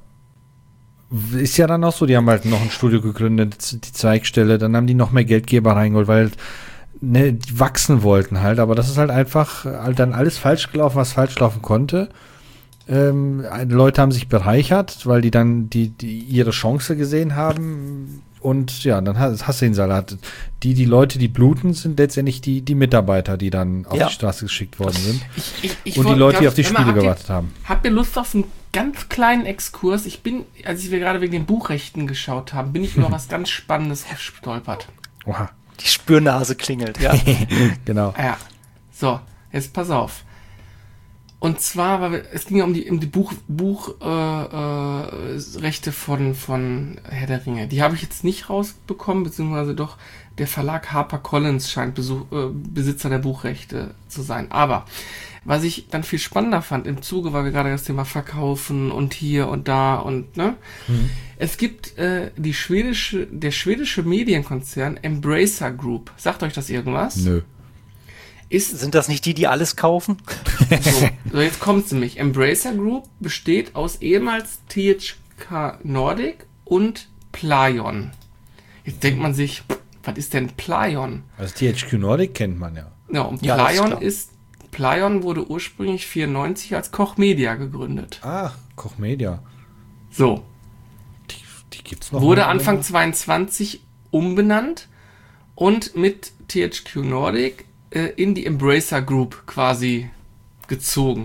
Ist ja dann auch so, die haben halt noch ein Studio gegründet, die Zweigstelle, dann haben die noch mehr Geldgeber reingeholt, weil ne, die wachsen wollten halt, aber das ist halt einfach halt dann alles falsch gelaufen, was falsch laufen konnte. Ähm, Leute haben sich bereichert, weil die dann die, die ihre Chance gesehen haben und ja, dann hast du den Salat. Die, die Leute, die bluten, sind letztendlich die, die Mitarbeiter, die dann auf ja. die Straße geschickt worden sind. Ich, ich, ich und die wollt, Leute, die auf die Emma, Spiele habt gewartet ihr, haben. Habt ihr Lust auf einen ganz kleinen Exkurs? Ich bin, als wir gerade wegen den Buchrechten geschaut haben, bin ich über was ganz Spannendes gestolpert. Oha. Die Spürnase klingelt, ja. Genau. Ja. So, jetzt pass auf. Und zwar, weil wir, es ging ja um die, um die Buch, Buch äh, äh, Rechte von, von Herr der Ringe. Die habe ich jetzt nicht rausbekommen, beziehungsweise doch der Verlag HarperCollins scheint Besuch, äh, Besitzer der Buchrechte zu sein. Aber was ich dann viel spannender fand im Zuge, weil wir gerade das Thema Verkaufen und hier und da und ne. Mhm. Es gibt äh, die schwedische, der schwedische Medienkonzern Embracer Group. Sagt euch das irgendwas? Nö. Ist, Sind das nicht die, die alles kaufen? So, so jetzt kommt es nämlich. Embracer Group besteht aus ehemals T H Q Nordic und Plaion. Jetzt denkt man sich, was ist denn Plaion? Also T H Q Nordic kennt man ja. Ja, und ja, Plaion ist, Plaion wurde ursprünglich vierundneunzig als Koch Media gegründet. Ach, Koch Media. So. Die, die gibt's noch. Wurde Anfang zweiundzwanzig umbenannt und mit T H Q Nordic in die Embracer Group quasi gezogen.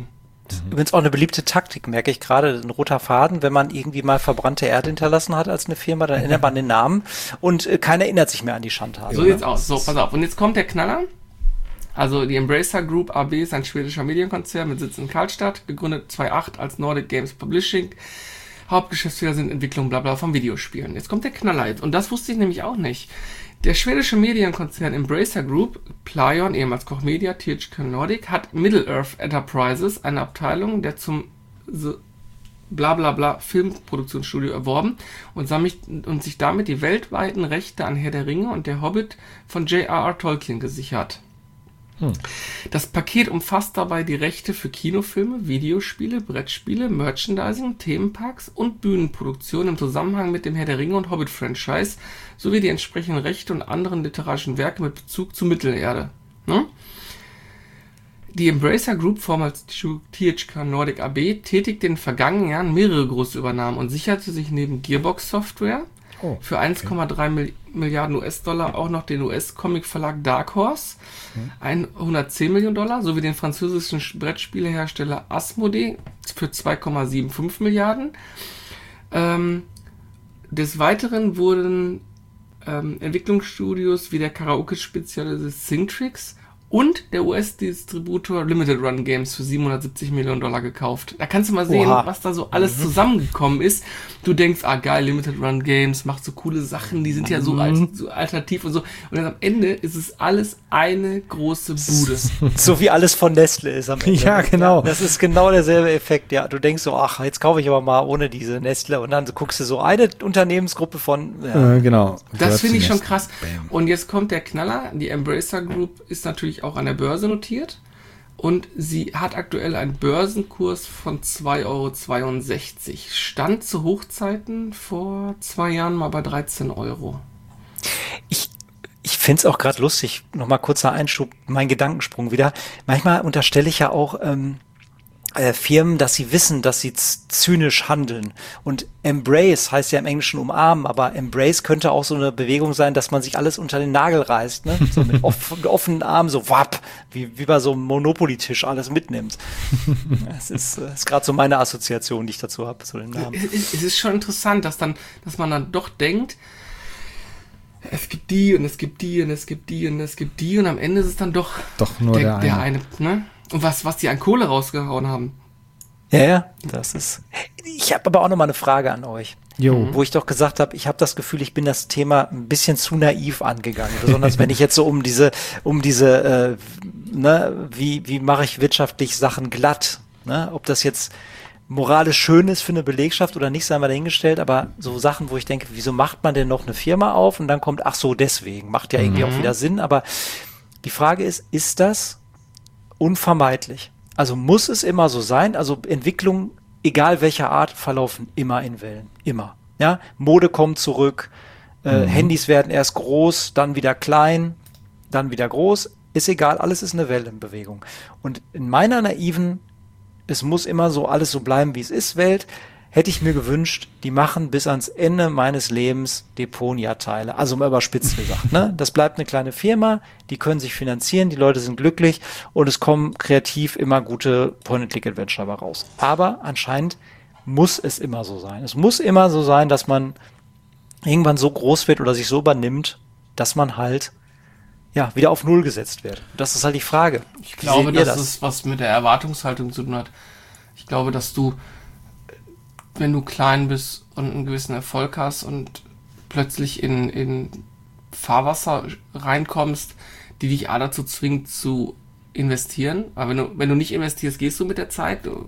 Übrigens auch eine beliebte Taktik, merke ich gerade, ein roter Faden, wenn man irgendwie mal verbrannte Erde hinterlassen hat als eine Firma, dann ändert man den Namen und äh, keiner erinnert sich mehr an die Schandtaten. So sieht's aus. So, pass auf. Und jetzt kommt der Knaller. Also die Embracer Group A B ist ein schwedischer Medienkonzern mit Sitz in Karlstad, gegründet zweitausendacht als Nordic Games Publishing. Hauptgeschäftsführer sind Entwicklung bla bla von Videospielen. Jetzt kommt der Knaller jetzt. Und das wusste ich nämlich auch nicht. Der schwedische Medienkonzern Embracer Group, Plaion, ehemals Koch Media, T H Q Nordic, hat Middle-earth Enterprises, eine Abteilung der zum so bla bla bla Filmproduktionsstudio erworben und, sammelt, und sich damit die weltweiten Rechte an Herr der Ringe und der Hobbit von J R R Tolkien gesichert. Hm. Das Paket umfasst dabei die Rechte für Kinofilme, Videospiele, Brettspiele, Merchandising, Themenparks und Bühnenproduktion im Zusammenhang mit dem Herr der Ringe und Hobbit-Franchise sowie die entsprechenden Rechte und anderen literarischen Werke mit Bezug zu Mittelerde. Ne? Die Embracer Group, vormals T H Q Nordic A B, tätigte in den vergangenen Jahren mehrere große Übernahmen und sicherte sich neben Gearbox Software oh, für eins Komma drei okay. Milliarden U S-Dollar auch noch den U S-Comic-Verlag Dark Horse, hm. hundertzehn Millionen Dollar, sowie den französischen Brettspielehersteller Asmodee für zwei Komma fünfundsiebzig Milliarden. Ähm, des Weiteren wurden ähm, Entwicklungsstudios wie der Karaoke-Spezialist Singtrix und der U S-Distributor Limited Run Games für siebenhundertsiebzig Millionen Dollar gekauft. Da kannst du mal sehen, Oha. was da so alles mhm. zusammengekommen ist. Du denkst, ah geil, Limited Run Games macht so coole Sachen, die sind ja so, mhm. alt, so alternativ und so. Und dann am Ende ist es alles eine große Bude. So wie alles von Nestle ist am Ende. Ja, genau. Das ist genau derselbe Effekt. Ja, du denkst so, ach, jetzt kaufe ich aber mal ohne diese Nestle und dann guckst du so eine Unternehmensgruppe von. Ja. Äh, genau. Das finde ich schon krass. Bam. Und jetzt kommt der Knaller. Die Embracer Group ist natürlich auch an der Börse notiert und sie hat aktuell einen Börsenkurs von zwei Euro zweiundsechzig. Stand zu Hochzeiten vor zwei Jahren mal bei dreizehn Euro. Ich, ich finde es auch gerade lustig, nochmal kurzer Einschub, mein Gedankensprung wieder. Manchmal unterstelle ich ja auch ähm, äh, Firmen, dass sie wissen, dass sie zynisch handeln. Und Embrace heißt ja im Englischen umarmen, aber Embrace könnte auch so eine Bewegung sein, dass man sich alles unter den Nagel reißt, ne? So mit off- offenen Armen, so wapp, wie, wie bei so einem Monopoly-Tisch alles mitnimmt. Das ist, das ist gerade so meine Assoziation, die ich dazu habe, so den Namen. Es ist schon interessant, dass dann, dass man dann doch denkt, es gibt die und es gibt die und es gibt die und es gibt die und am Ende ist es dann doch, doch nur der, der, der eine. eine, ne? Und was, was die an Kohle rausgehauen haben. Ja, ja, das ist. Ich habe aber auch noch mal eine Frage an euch. Jo. Wo ich doch gesagt habe, ich habe das Gefühl, ich bin das Thema ein bisschen zu naiv angegangen. Besonders wenn ich jetzt so um diese, um diese, äh, ne, wie, wie mache ich wirtschaftlich Sachen glatt? Ne? Ob das jetzt moralisch schön ist für eine Belegschaft oder nicht, sei mal dahingestellt, aber so Sachen, wo ich denke, wieso macht man denn noch eine Firma auf? Und dann kommt, ach so, deswegen, macht ja irgendwie mhm. auch wieder Sinn. Aber die Frage ist, ist das unvermeidlich? Also muss es immer so sein? Also Entwicklungen, egal welcher Art, verlaufen immer in Wellen. Immer. Ja? Mode kommt zurück, äh, mhm. Handys werden erst groß, dann wieder klein, dann wieder groß. Ist egal, alles ist eine Welle in Bewegung. Und in meiner naiven, es muss immer so alles so bleiben, wie es ist, Welt, hätte ich mir gewünscht, die machen bis ans Ende meines Lebens Deponia-Teile. Also mal überspitzt gesagt, ne? Das bleibt eine kleine Firma, die können sich finanzieren, die Leute sind glücklich und es kommen kreativ immer gute Point-and-Click-Adventure dabei raus. Aber anscheinend muss es immer so sein. Es muss immer so sein, dass man irgendwann so groß wird oder sich so übernimmt, dass man halt ja wieder auf Null gesetzt wird. Das ist halt die Frage. Ich glaube, dass das ist was mit der Erwartungshaltung zu tun hat. Ich glaube, dass du wenn du klein bist und einen gewissen Erfolg hast und plötzlich in, in Fahrwasser reinkommst, die dich A dazu zwingt zu investieren. Aber wenn du, wenn du nicht investierst, gehst du mit der Zeit. Du,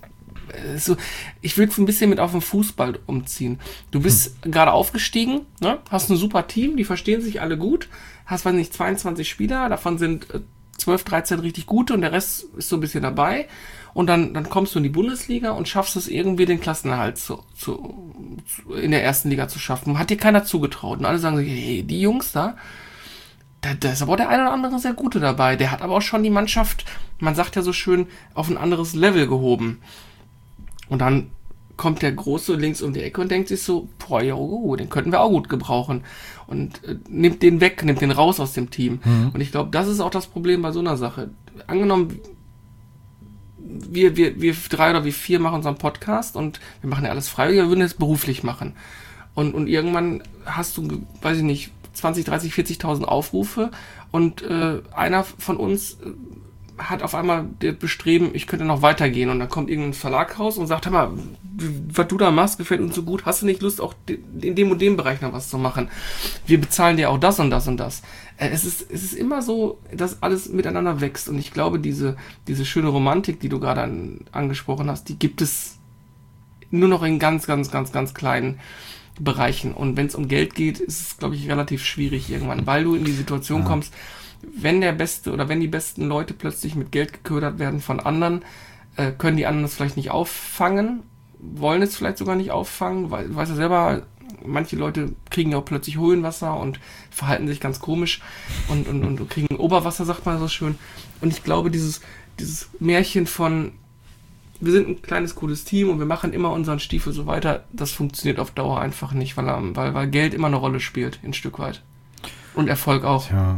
so, ich würde es ein bisschen mit auf den Fußball umziehen. Du bist hm. gerade aufgestiegen, ne? Hast ein super Team, die verstehen sich alle gut, hast, weiß nicht, zweiundzwanzig Spieler, davon sind zwölf, dreizehn richtig gute und der Rest ist so ein bisschen dabei. Und dann, dann kommst du in die Bundesliga und schaffst es irgendwie, den Klassenerhalt zu, zu, zu, in der ersten Liga zu schaffen. Hat dir keiner zugetraut. Und alle sagen so, hey, die Jungs da, da, da ist aber der eine oder andere sehr Gute dabei. Der hat aber auch schon die Mannschaft, man sagt ja so schön, auf ein anderes Level gehoben. Und dann kommt der Große links um die Ecke und denkt sich so, boah, jo, den könnten wir auch gut gebrauchen. Und äh, nimmt den weg, nimmt den raus aus dem Team. Mhm. Und ich glaube, das ist auch das Problem bei so einer Sache. Angenommen, wir, wir, wir drei oder wir vier machen unseren Podcast und wir machen ja alles freiwillig, wir würden das beruflich machen. Und, und irgendwann hast du, weiß ich nicht, zwanzig, dreißig, vierzigtausend Aufrufe und äh, einer von uns hat auf einmal das Bestreben, ich könnte noch weitergehen, und dann kommt irgendein Verlag raus und sagt, hör mal, was du da machst, gefällt uns so gut, hast du nicht Lust, auch in dem und dem Bereich noch was zu machen? Wir bezahlen dir auch das und das und das. Äh, es ist, es ist immer so, dass alles miteinander wächst, und ich glaube, diese, diese schöne Romantik, die du gerade an, angesprochen hast, die gibt es nur noch in ganz, ganz, ganz, ganz kleinen Bereichen. Und wenn es um Geld geht, ist es, glaube ich, relativ schwierig irgendwann, weil du in die Situation ja. kommst, wenn der Beste oder wenn die besten Leute plötzlich mit Geld geködert werden von anderen, äh, können die anderen das vielleicht nicht auffangen, wollen es vielleicht sogar nicht auffangen, weil du weißt ja selber, manche Leute kriegen ja auch plötzlich Höhenwasser und verhalten sich ganz komisch und, und, und kriegen Oberwasser, sagt man so schön. Und ich glaube, dieses, dieses Märchen von wir sind ein kleines, cooles Team und wir machen immer unseren Stiefel so weiter, das funktioniert auf Dauer einfach nicht, weil, weil, weil Geld immer eine Rolle spielt, ein Stück weit. Und Erfolg auch. Ja.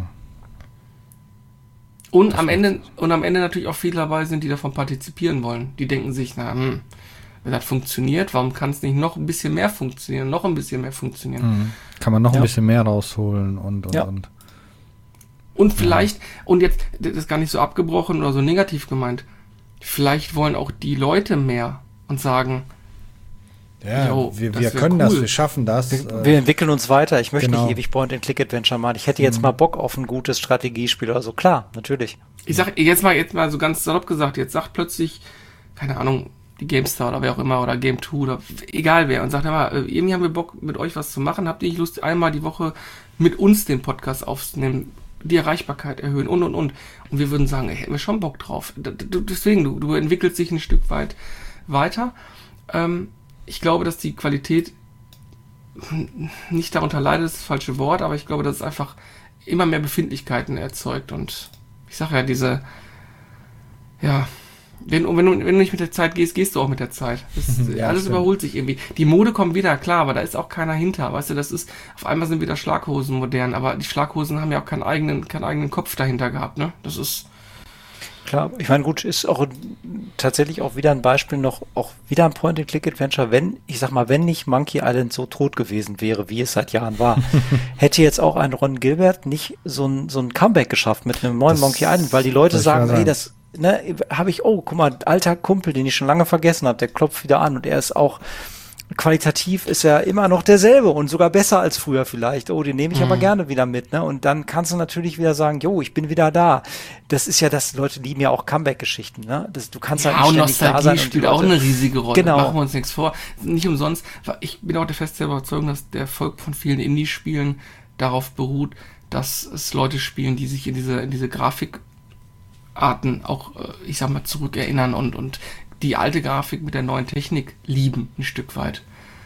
Und am Ende, und am Ende natürlich auch viele dabei sind, die davon partizipieren wollen. Die denken sich, na, hm, wenn das funktioniert, warum kann es nicht noch ein bisschen mehr funktionieren, noch ein bisschen mehr funktionieren? Mhm. Kann man noch ja. ein bisschen mehr rausholen und, und, ja. und. Und vielleicht, ja. und jetzt, das ist gar nicht so abgebrochen oder so negativ gemeint, vielleicht wollen auch die Leute mehr und sagen, ja, jo, wir, wir können cool. das, wir schaffen das. Wir, wir entwickeln uns weiter. Ich möchte genau. nicht ewig Point-and-Click-Adventure machen. Ich hätte jetzt mhm. mal Bock auf ein gutes Strategiespiel oder so. Klar, natürlich. Ich sag jetzt mal, jetzt mal so ganz salopp gesagt, jetzt sagt plötzlich, keine Ahnung, die GameStar oder wer auch immer oder Game zwei oder egal wer und sagt immer, irgendwie haben wir Bock mit euch was zu machen. Habt ihr nicht Lust, einmal die Woche mit uns den Podcast aufzunehmen, die Erreichbarkeit erhöhen und und und. Und wir würden sagen, ey, hätten wir schon Bock drauf. Deswegen, du, du entwickelst dich ein Stück weit weiter. Ähm, ich glaube, dass die Qualität nicht darunter leidet, ist das falsche Wort, aber ich glaube, dass es einfach immer mehr Befindlichkeiten erzeugt. Und ich sage ja, diese, ja, wenn, wenn, du, wenn du nicht mit der Zeit gehst, gehst du auch mit der Zeit. Das, ja, alles stimmt. Überholt sich irgendwie. Die Mode kommt wieder, klar, aber da ist auch keiner hinter. Weißt du, das ist, auf einmal sind wieder Schlaghosen modern, aber die Schlaghosen haben ja auch keinen eigenen, keinen eigenen Kopf dahinter gehabt, ne? Das ist. Klar, ich meine, gut, ist auch tatsächlich auch wieder ein Beispiel noch, auch wieder ein Point-and-Click-Adventure, wenn, ich sag mal, wenn nicht Monkey Island so tot gewesen wäre, wie es seit Jahren war, hätte jetzt auch ein Ron Gilbert nicht so ein, so ein Comeback geschafft mit einem neuen das, Monkey Island, weil die Leute sagen, hey, das, ne, habe ich, oh, guck mal, alter Kumpel, den ich schon lange vergessen habe, der klopft wieder an und er ist auch qualitativ ist er immer noch derselbe und sogar besser als früher vielleicht. Oh, den nehme ich mhm. aber gerne wieder mit, ne? Und dann kannst du natürlich wieder sagen, jo, ich bin wieder da. Das ist ja das, Leute lieben ja auch Comeback-Geschichten, ne? Das, du kannst ja, halt nicht ständig da sein. Und spielt auch eine riesige Rolle. Genau. Machen wir uns nichts vor. Nicht umsonst. Ich bin auch der festen Überzeugung, dass der Erfolg von vielen Indie-Spielen darauf beruht, dass es Leute spielen, die sich in diese, in diese Grafikarten auch, ich sag mal, zurückerinnern und, und die alte Grafik mit der neuen Technik lieben, ein Stück weit.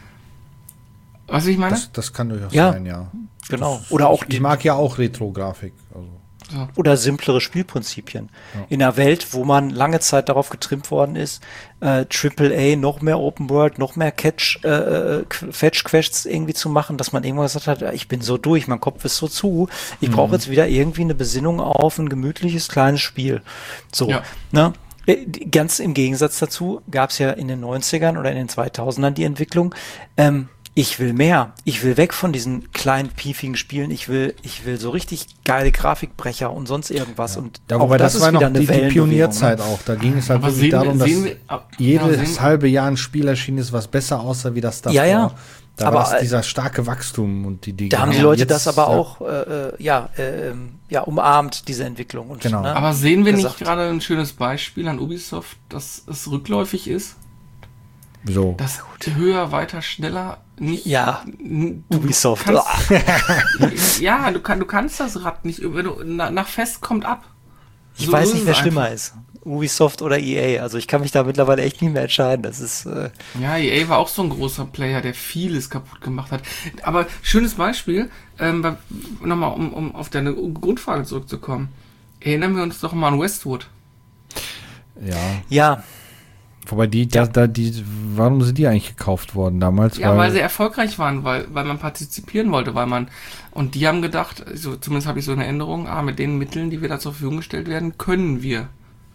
Weißt du, wie ich meine? Das, das kann durchaus ja, sein, ja. Genau. Das, oder auch ich, ich mag ja auch Retro-Grafik. Also. Ja. Oder simplere Spielprinzipien. Ja. In einer Welt, wo man lange Zeit darauf getrimmt worden ist, äh, Triple A, noch mehr Open World, noch mehr Catch, äh, Fetch-Quests irgendwie zu machen, dass man irgendwann gesagt hat, ich bin so durch, mein Kopf ist so zu, ich mhm. brauche jetzt wieder irgendwie eine Besinnung auf ein gemütliches, kleines Spiel. So, ja. ne? Ganz im Gegensatz dazu gab es ja in den neunzigern oder in den zweitausendern die Entwicklung, ähm, ich will mehr. Ich will weg von diesen kleinen, piefigen Spielen. Ich will, ich will so richtig geile Grafikbrecher und sonst irgendwas. Ja. Und ja, wobei das, das war noch die, die Pionierzeit ne? auch. Da ging es halt aber wirklich darum, dass wir, jedes ja, halbe Jahr ein Spiel erschienen ist, was besser aussah wie das davor. Ja, ja. Da aber war das dieser starke Wachstum und die, die da haben die Leute das aber ja. auch äh, ja, äh, ja umarmt, diese Entwicklung. Und, genau. Ne, aber sehen wir gesagt, nicht gerade ein schönes Beispiel an Ubisoft, dass es rückläufig ist? Wieso? Das höher, weiter, schneller nicht. Ja, Ubisoft. Kannst, ja, du, kann, du kannst das Rad nicht, wenn du nach Fest kommt ab. Ich so weiß nicht, wer schlimmer einfach. ist. Ubisoft oder E A. Also ich kann mich da mittlerweile echt nicht mehr entscheiden. Das ist äh ja, E A war auch so ein großer Player, der vieles kaputt gemacht hat. Aber schönes Beispiel, ähm, nochmal, um, um auf deine Grundfrage zurückzukommen. Erinnern wir uns doch mal an Westwood. Ja. Ja. Wobei die, ja. da, da, die, warum sind die eigentlich gekauft worden damals? Ja, weil, weil sie erfolgreich waren, weil, weil man partizipieren wollte, weil man, und die haben gedacht, so, zumindest habe ich so eine Erinnerung, ah, mit den Mitteln, die wir da zur Verfügung gestellt werden, können wir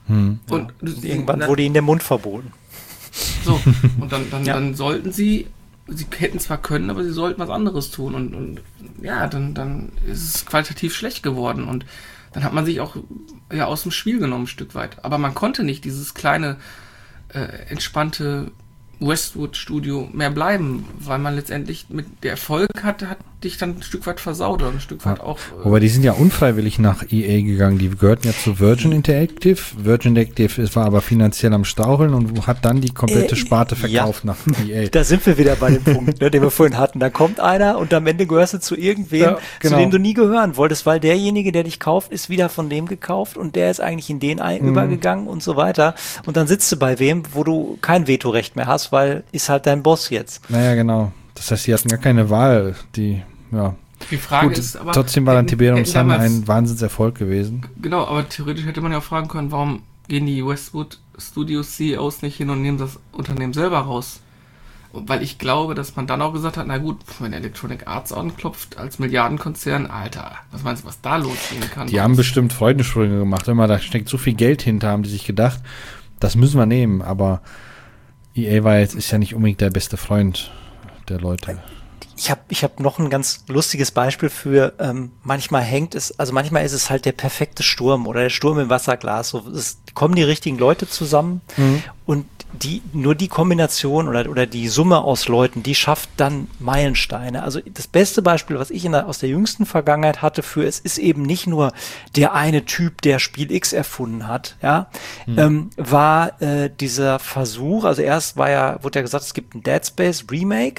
Hm. Und, ja. und irgendwann na, wurde ihnen der Mund verboten. So, und dann, dann, ja. dann sollten sie, sie hätten zwar können, aber sie sollten was anderes tun. Und, und ja, dann, dann ist es qualitativ schlecht geworden. Und dann hat man sich auch ja, aus dem Spiel genommen, ein Stück weit. Aber man konnte nicht dieses kleine, äh, entspannte Westwood-Studio mehr bleiben, weil man letztendlich mit der Erfolg hatte, hat dich dann ein Stück weit versaut oder ein Stück weit ja. auch. Äh Aber die sind ja unfreiwillig nach E A gegangen. Die gehörten ja zu Virgin Interactive. Virgin Interactive war aber finanziell am Straucheln und hat dann die komplette Sparte verkauft ja. nach E A. Da sind wir wieder bei dem Punkt, ne, den wir vorhin hatten. Da kommt einer und am Ende gehörst du zu irgendwem, ja, genau. zu dem du nie gehören wolltest, weil derjenige, der dich kauft, ist wieder von dem gekauft und der ist eigentlich in den ein- mhm. übergegangen und so weiter. Und dann sitzt du bei wem, wo du kein Vetorecht mehr hast, weil ist halt dein Boss jetzt. Naja, genau. Das heißt, sie hatten gar keine Wahl. Die, ja. Die Frage Gut, ist aber... trotzdem war dann Tiberium Sun damals, ein Wahnsinnserfolg gewesen. Genau, aber theoretisch hätte man ja auch fragen können, warum gehen die Westwood Studios C E Os nicht hin und nehmen das Unternehmen selber raus? Weil ich glaube, dass man dann auch gesagt hat, na gut, wenn Electronic Arts anklopft als Milliardenkonzern, Alter, was meinst du, was da losgehen kann? Die haben bestimmt Freudensprünge gemacht. Immer, da steckt so viel Geld hinter, haben die sich gedacht, das müssen wir nehmen, aber E A war jetzt, ist ja nicht unbedingt der beste Freund der Leute. Ich habe ich hab noch ein ganz lustiges Beispiel für, ähm, manchmal hängt es, also manchmal ist es halt der perfekte Sturm oder der Sturm im Wasserglas. So, es kommen die richtigen Leute zusammen mhm. und die, nur die Kombination oder, oder die Summe aus Leuten, die schafft dann Meilensteine. Also das beste Beispiel, was ich in der, aus der jüngsten Vergangenheit hatte für, es ist eben nicht nur der eine Typ, der Spiel X erfunden hat, ja, mhm. ähm, war äh, dieser Versuch, also erst war ja, wurde ja gesagt, es gibt ein Dead Space Remake.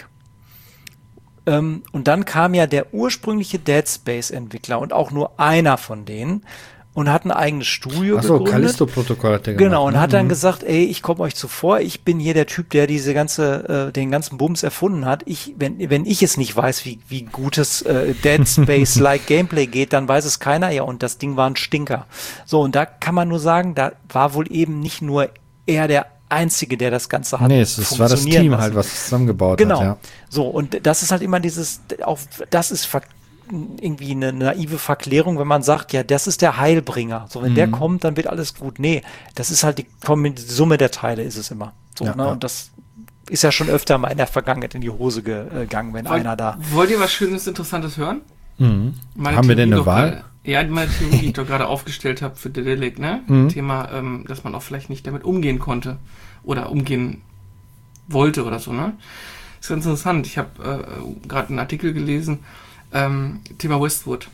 Ähm, und dann kam ja der ursprüngliche Dead Space-Entwickler und auch nur einer von denen und hat ein eigenes Studio Ach so, gegründet. Callisto-Protokoll hat der Genau, gemacht. und ne? hat dann gesagt, ey, ich komme euch zuvor, ich bin hier der Typ, der diese ganze, äh, den ganzen Bums erfunden hat. Ich, wenn, wenn ich es nicht weiß, wie, wie gutes äh, Dead Space-like Gameplay geht, dann weiß es keiner, ja, und das Ding war ein Stinker. So, und da kann man nur sagen, da war wohl eben nicht nur er der Einzige, der das Ganze hat. Nee, es, es war das Team lassen. halt, was es zusammengebaut genau. hat. Genau. Ja. So, und das ist halt immer dieses, auch das ist ver- irgendwie eine naive Verklärung, wenn man sagt, ja, das ist der Heilbringer. So, wenn mhm. der kommt, dann wird alles gut. Nee, das ist halt die, die Summe der Teile ist es immer. So, ja, ne? Ja. Und das ist ja schon öfter mal in der Vergangenheit in die Hose gegangen, wenn Wollt, einer da... Wollt ihr was Schönes, Interessantes hören? Mhm. Haben Theorie wir denn eine Wahl? Grade, ja, meine Theorie, die ich doch gerade aufgestellt habe für Dedelic, ne? Mhm. Thema, ähm, dass man auch vielleicht nicht damit umgehen konnte oder umgehen wollte oder so, ne? Ist ganz interessant. Ich habe äh, gerade einen Artikel gelesen, ähm, Thema Westwood.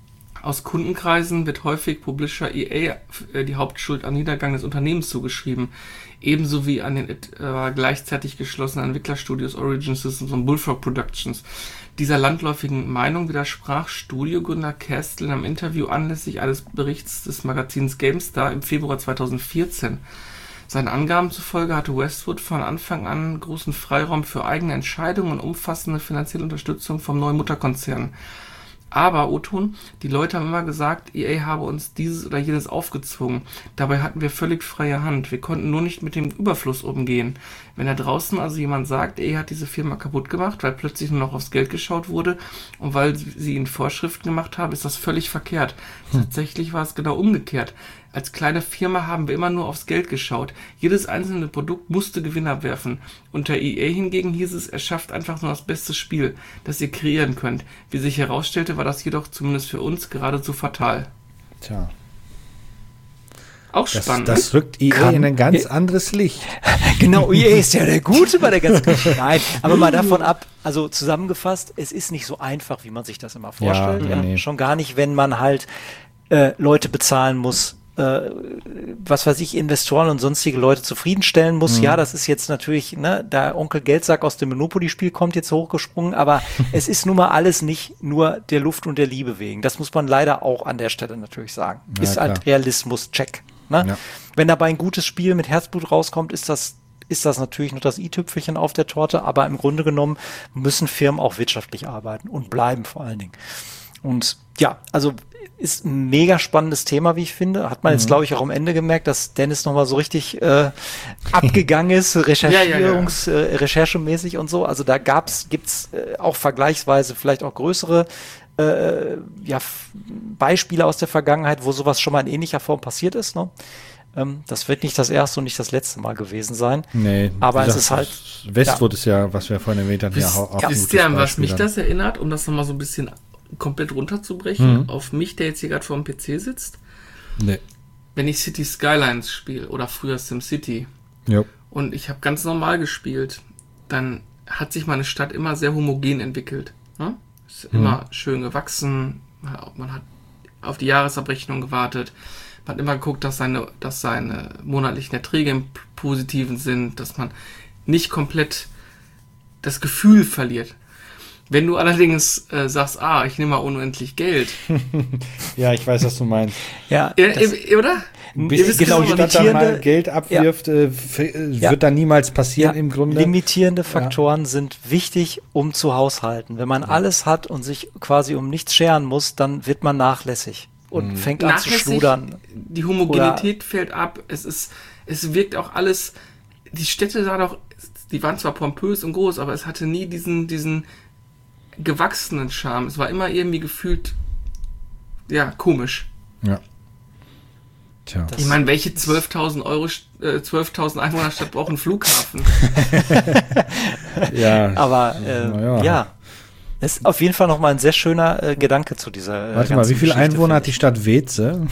Aus Kundenkreisen wird häufig Publisher E A äh, die Hauptschuld am Niedergang des Unternehmens zugeschrieben, ebenso wie an den äh, gleichzeitig geschlossenen Entwicklerstudios Origin Systems und Bullfrog Productions. Dieser landläufigen Meinung widersprach Studiogründer Kerstel in einem Interview anlässlich eines Berichts des Magazins GameStar im Februar zweitausendvierzehn. Seinen Angaben zufolge hatte Westwood von Anfang an großen Freiraum für eigene Entscheidungen und umfassende finanzielle Unterstützung vom neuen Mutterkonzern. Aber, O-Ton, die Leute haben immer gesagt, E A habe uns dieses oder jenes aufgezwungen. Dabei hatten wir völlig freie Hand. Wir konnten nur nicht mit dem Überfluss umgehen. Wenn da draußen also jemand sagt, E A hat diese Firma kaputt gemacht, weil plötzlich nur noch aufs Geld geschaut wurde und weil sie ihnen Vorschriften gemacht haben, ist das völlig verkehrt. Hm. Tatsächlich war es genau umgekehrt. Als kleine Firma haben wir immer nur aufs Geld geschaut. Jedes einzelne Produkt musste Gewinn abwerfen. Unter E A hingegen hieß es, er schafft einfach nur das beste Spiel, das ihr kreieren könnt. Wie sich herausstellte, war das jedoch zumindest für uns geradezu fatal. Tja. Auch das, spannend. Das rückt E A Kann in ein ganz e- anderes Licht. Genau, E A ist ja der Gute bei der ganzen Geschichte. Nein, aber mal davon ab, also zusammengefasst, es ist nicht so einfach, wie man sich das immer vorstellt. Ja, ja. Nee. Schon gar nicht, wenn man halt äh, Leute bezahlen muss, Äh, was weiß ich, Investoren und sonstige Leute zufriedenstellen muss. Mhm. Ja, das ist jetzt natürlich, ne, der Onkel Geldsack aus dem Monopoly-Spiel kommt jetzt hochgesprungen, aber es ist nun mal alles nicht nur der Luft und der Liebe wegen. Das muss man leider auch an der Stelle natürlich sagen. Ja, ist klar. Halt Realismus-Check. Ne? Ja. Wenn dabei ein gutes Spiel mit Herzblut rauskommt, ist das ist das natürlich noch das i-Tüpfelchen auf der Torte, aber im Grunde genommen müssen Firmen auch wirtschaftlich arbeiten und bleiben vor allen Dingen. Und ja, also ist ein mega spannendes Thema, wie ich finde. Hat man mhm. jetzt, glaube ich, auch am Ende gemerkt, dass Dennis nochmal so richtig äh, abgegangen ist, Recherchierungs, ja, ja, ja. Äh, recherchemäßig und so. Also da gab's, gibt's äh, auch vergleichsweise vielleicht auch größere äh, ja, Beispiele aus der Vergangenheit, wo sowas schon mal in ähnlicher Form passiert ist. Ne? Ähm, das wird nicht das erste und nicht das letzte Mal gewesen sein. Nee. Aber das es ist halt... Westwood ja. ist ja, was wir vorhin erwähnt hatten, ja auch ein Wisst ihr, an was mich das erinnert, um das nochmal so ein bisschen komplett runterzubrechen? Mhm. Auf mich, der jetzt hier gerade vor dem P C sitzt? Nee. Wenn ich City Skylines spiele oder früher SimCity jo. und ich habe ganz normal gespielt, dann hat sich meine Stadt immer sehr homogen entwickelt. Ne? Ist mhm. immer schön gewachsen, man hat auf die Jahresabrechnung gewartet, man hat immer geguckt, dass seine, dass seine monatlichen Erträge im Positiven sind, dass man nicht komplett das Gefühl verliert. Wenn du allerdings äh, sagst, ah, ich nehme mal unendlich Geld. Ja, ich weiß, was du meinst. Ja, äh, oder? Bis genau, die Stadt dann mal Geld abwirft, ja. äh, wird ja. dann niemals passieren ja. im Grunde. Limitierende Faktoren ja. sind wichtig, um zu haushalten. Wenn man ja. alles hat und sich quasi um nichts scheren muss, dann wird man nachlässig und mhm. fängt an zu schludern. Die Homogenität oder fällt ab. Es ist, es wirkt auch alles, die Städte sahen auch, die waren zwar pompös und groß, aber es hatte nie diesen, diesen gewachsenen Charme. Es war immer irgendwie gefühlt, ja, komisch. Ja. Tja. Ich meine, welche zwölftausend Euro, äh, zwölftausend Einwohnerstadt braucht einen Flughafen? Ja. Aber, äh, ja. ja. Ist auf jeden Fall nochmal ein sehr schöner äh, Gedanke zu dieser. Äh, Warte mal, wie viele Einwohner hat die Stadt Weze?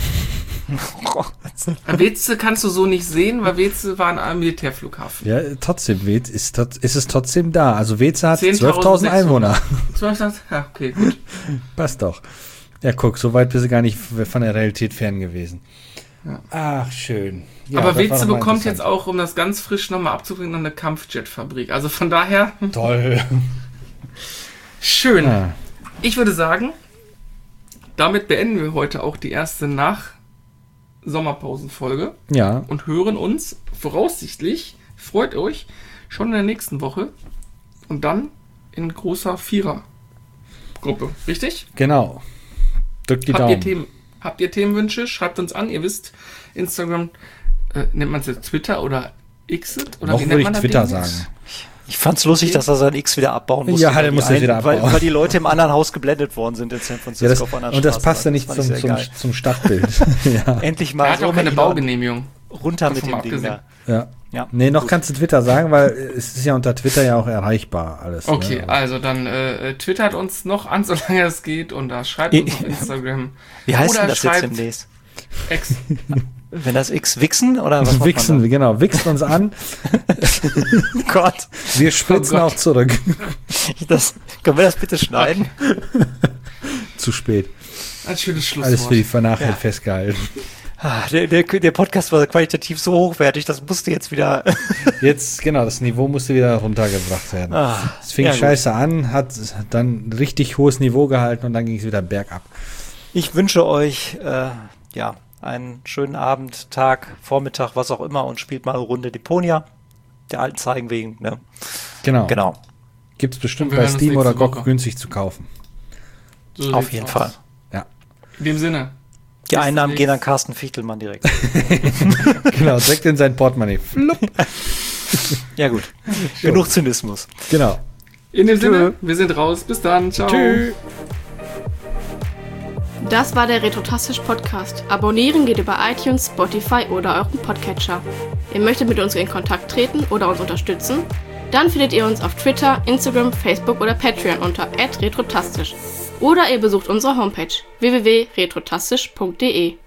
Weze kannst du so nicht sehen, weil Weze war ein Militärflughafen. Ja, trotzdem, Weze ist, ist es trotzdem da. Also Weze hat zwölftausend Einwohner. zwölftausend? Ja, okay, gut. Passt doch. Ja, guck, so weit bist du gar nicht von der Realität fern gewesen. Ja. Ach, schön. Ja, aber Weze bekommt jetzt auch, um das ganz frisch nochmal abzubringen, noch eine Kampfjetfabrik. Also von daher... Toll. Schön. Ja. Ich würde sagen, damit beenden wir heute auch die erste Nach-Sommerpausen-Folge. Ja. Und hören uns voraussichtlich, freut euch, schon in der nächsten Woche. Und dann in großer Vierer-Gruppe. Richtig? Genau. Drückt die Habt Daumen. Ihr Themen, habt ihr Themenwünsche? Schreibt uns an. Ihr wisst, Instagram, äh, nennt man es jetzt Twitter oder X? Oder Noch wie würde nennt man ich Twitter das sagen. Ich fand's lustig, dass er sein X wieder abbauen musste. Ja, der musste es wieder abbauen. Weil, weil die Leute im anderen Haus geblendet worden sind in San Francisco. Ja, das, auf anderen und das Straßen. passte nicht zum, zum, zum Stadtbild. Ja. Endlich mal er hat so auch keine Baugenehmigung. Runter mit dem Ding da. Ja. Ja. Nee, noch gut. Kannst du Twitter sagen, weil es ist ja unter Twitter ja auch erreichbar alles. Okay, ne? also dann äh, twittert uns noch an, solange es geht, und da schreibt uns auf Instagram. Wie heißt denn das jetzt demnächst? X. Wenn das X wichsen oder was? Wichsen, da? Genau, wichst uns an. Gott. Wir spritzen oh Gott. auch zurück. Das, können wir das bitte schneiden? Zu spät. Ein schönes Schlusswort. Alles für die Vernachlässigung ja. festgehalten. Der, der, der Podcast war qualitativ so hochwertig, das musste jetzt wieder... Jetzt, genau, das Niveau musste wieder runtergebracht werden. Ah, es fing ja, scheiße gut. an, hat dann richtig hohes Niveau gehalten und dann ging es wieder bergab. Ich wünsche euch, äh, ja, einen schönen Abend, Tag, Vormittag, was auch immer, und spielt mal eine Runde Deponia. Der alten zeigen wegen, ne? Genau. Genau. Gibt es bestimmt bei Steam oder G O G günstig zu kaufen. So auf jeden aus. Fall. Ja. In dem Sinne. Die Einnahmen gehen an Carsten Fichtelmann direkt. Genau, direkt in sein Portemonnaie. Flupp. Ja gut, so. Genug Zynismus. Genau. In dem Tschö. Sinne, wir sind raus. Bis dann. Ciao. Tschö. Das war der Retrotastisch Podcast. Abonnieren geht über iTunes, Spotify oder euren Podcatcher. Ihr möchtet mit uns in Kontakt treten oder uns unterstützen? Dann findet ihr uns auf Twitter, Instagram, Facebook oder Patreon unter at retrotastisch. Oder ihr besucht unsere Homepage w w w punkt retrotastisch punkt de.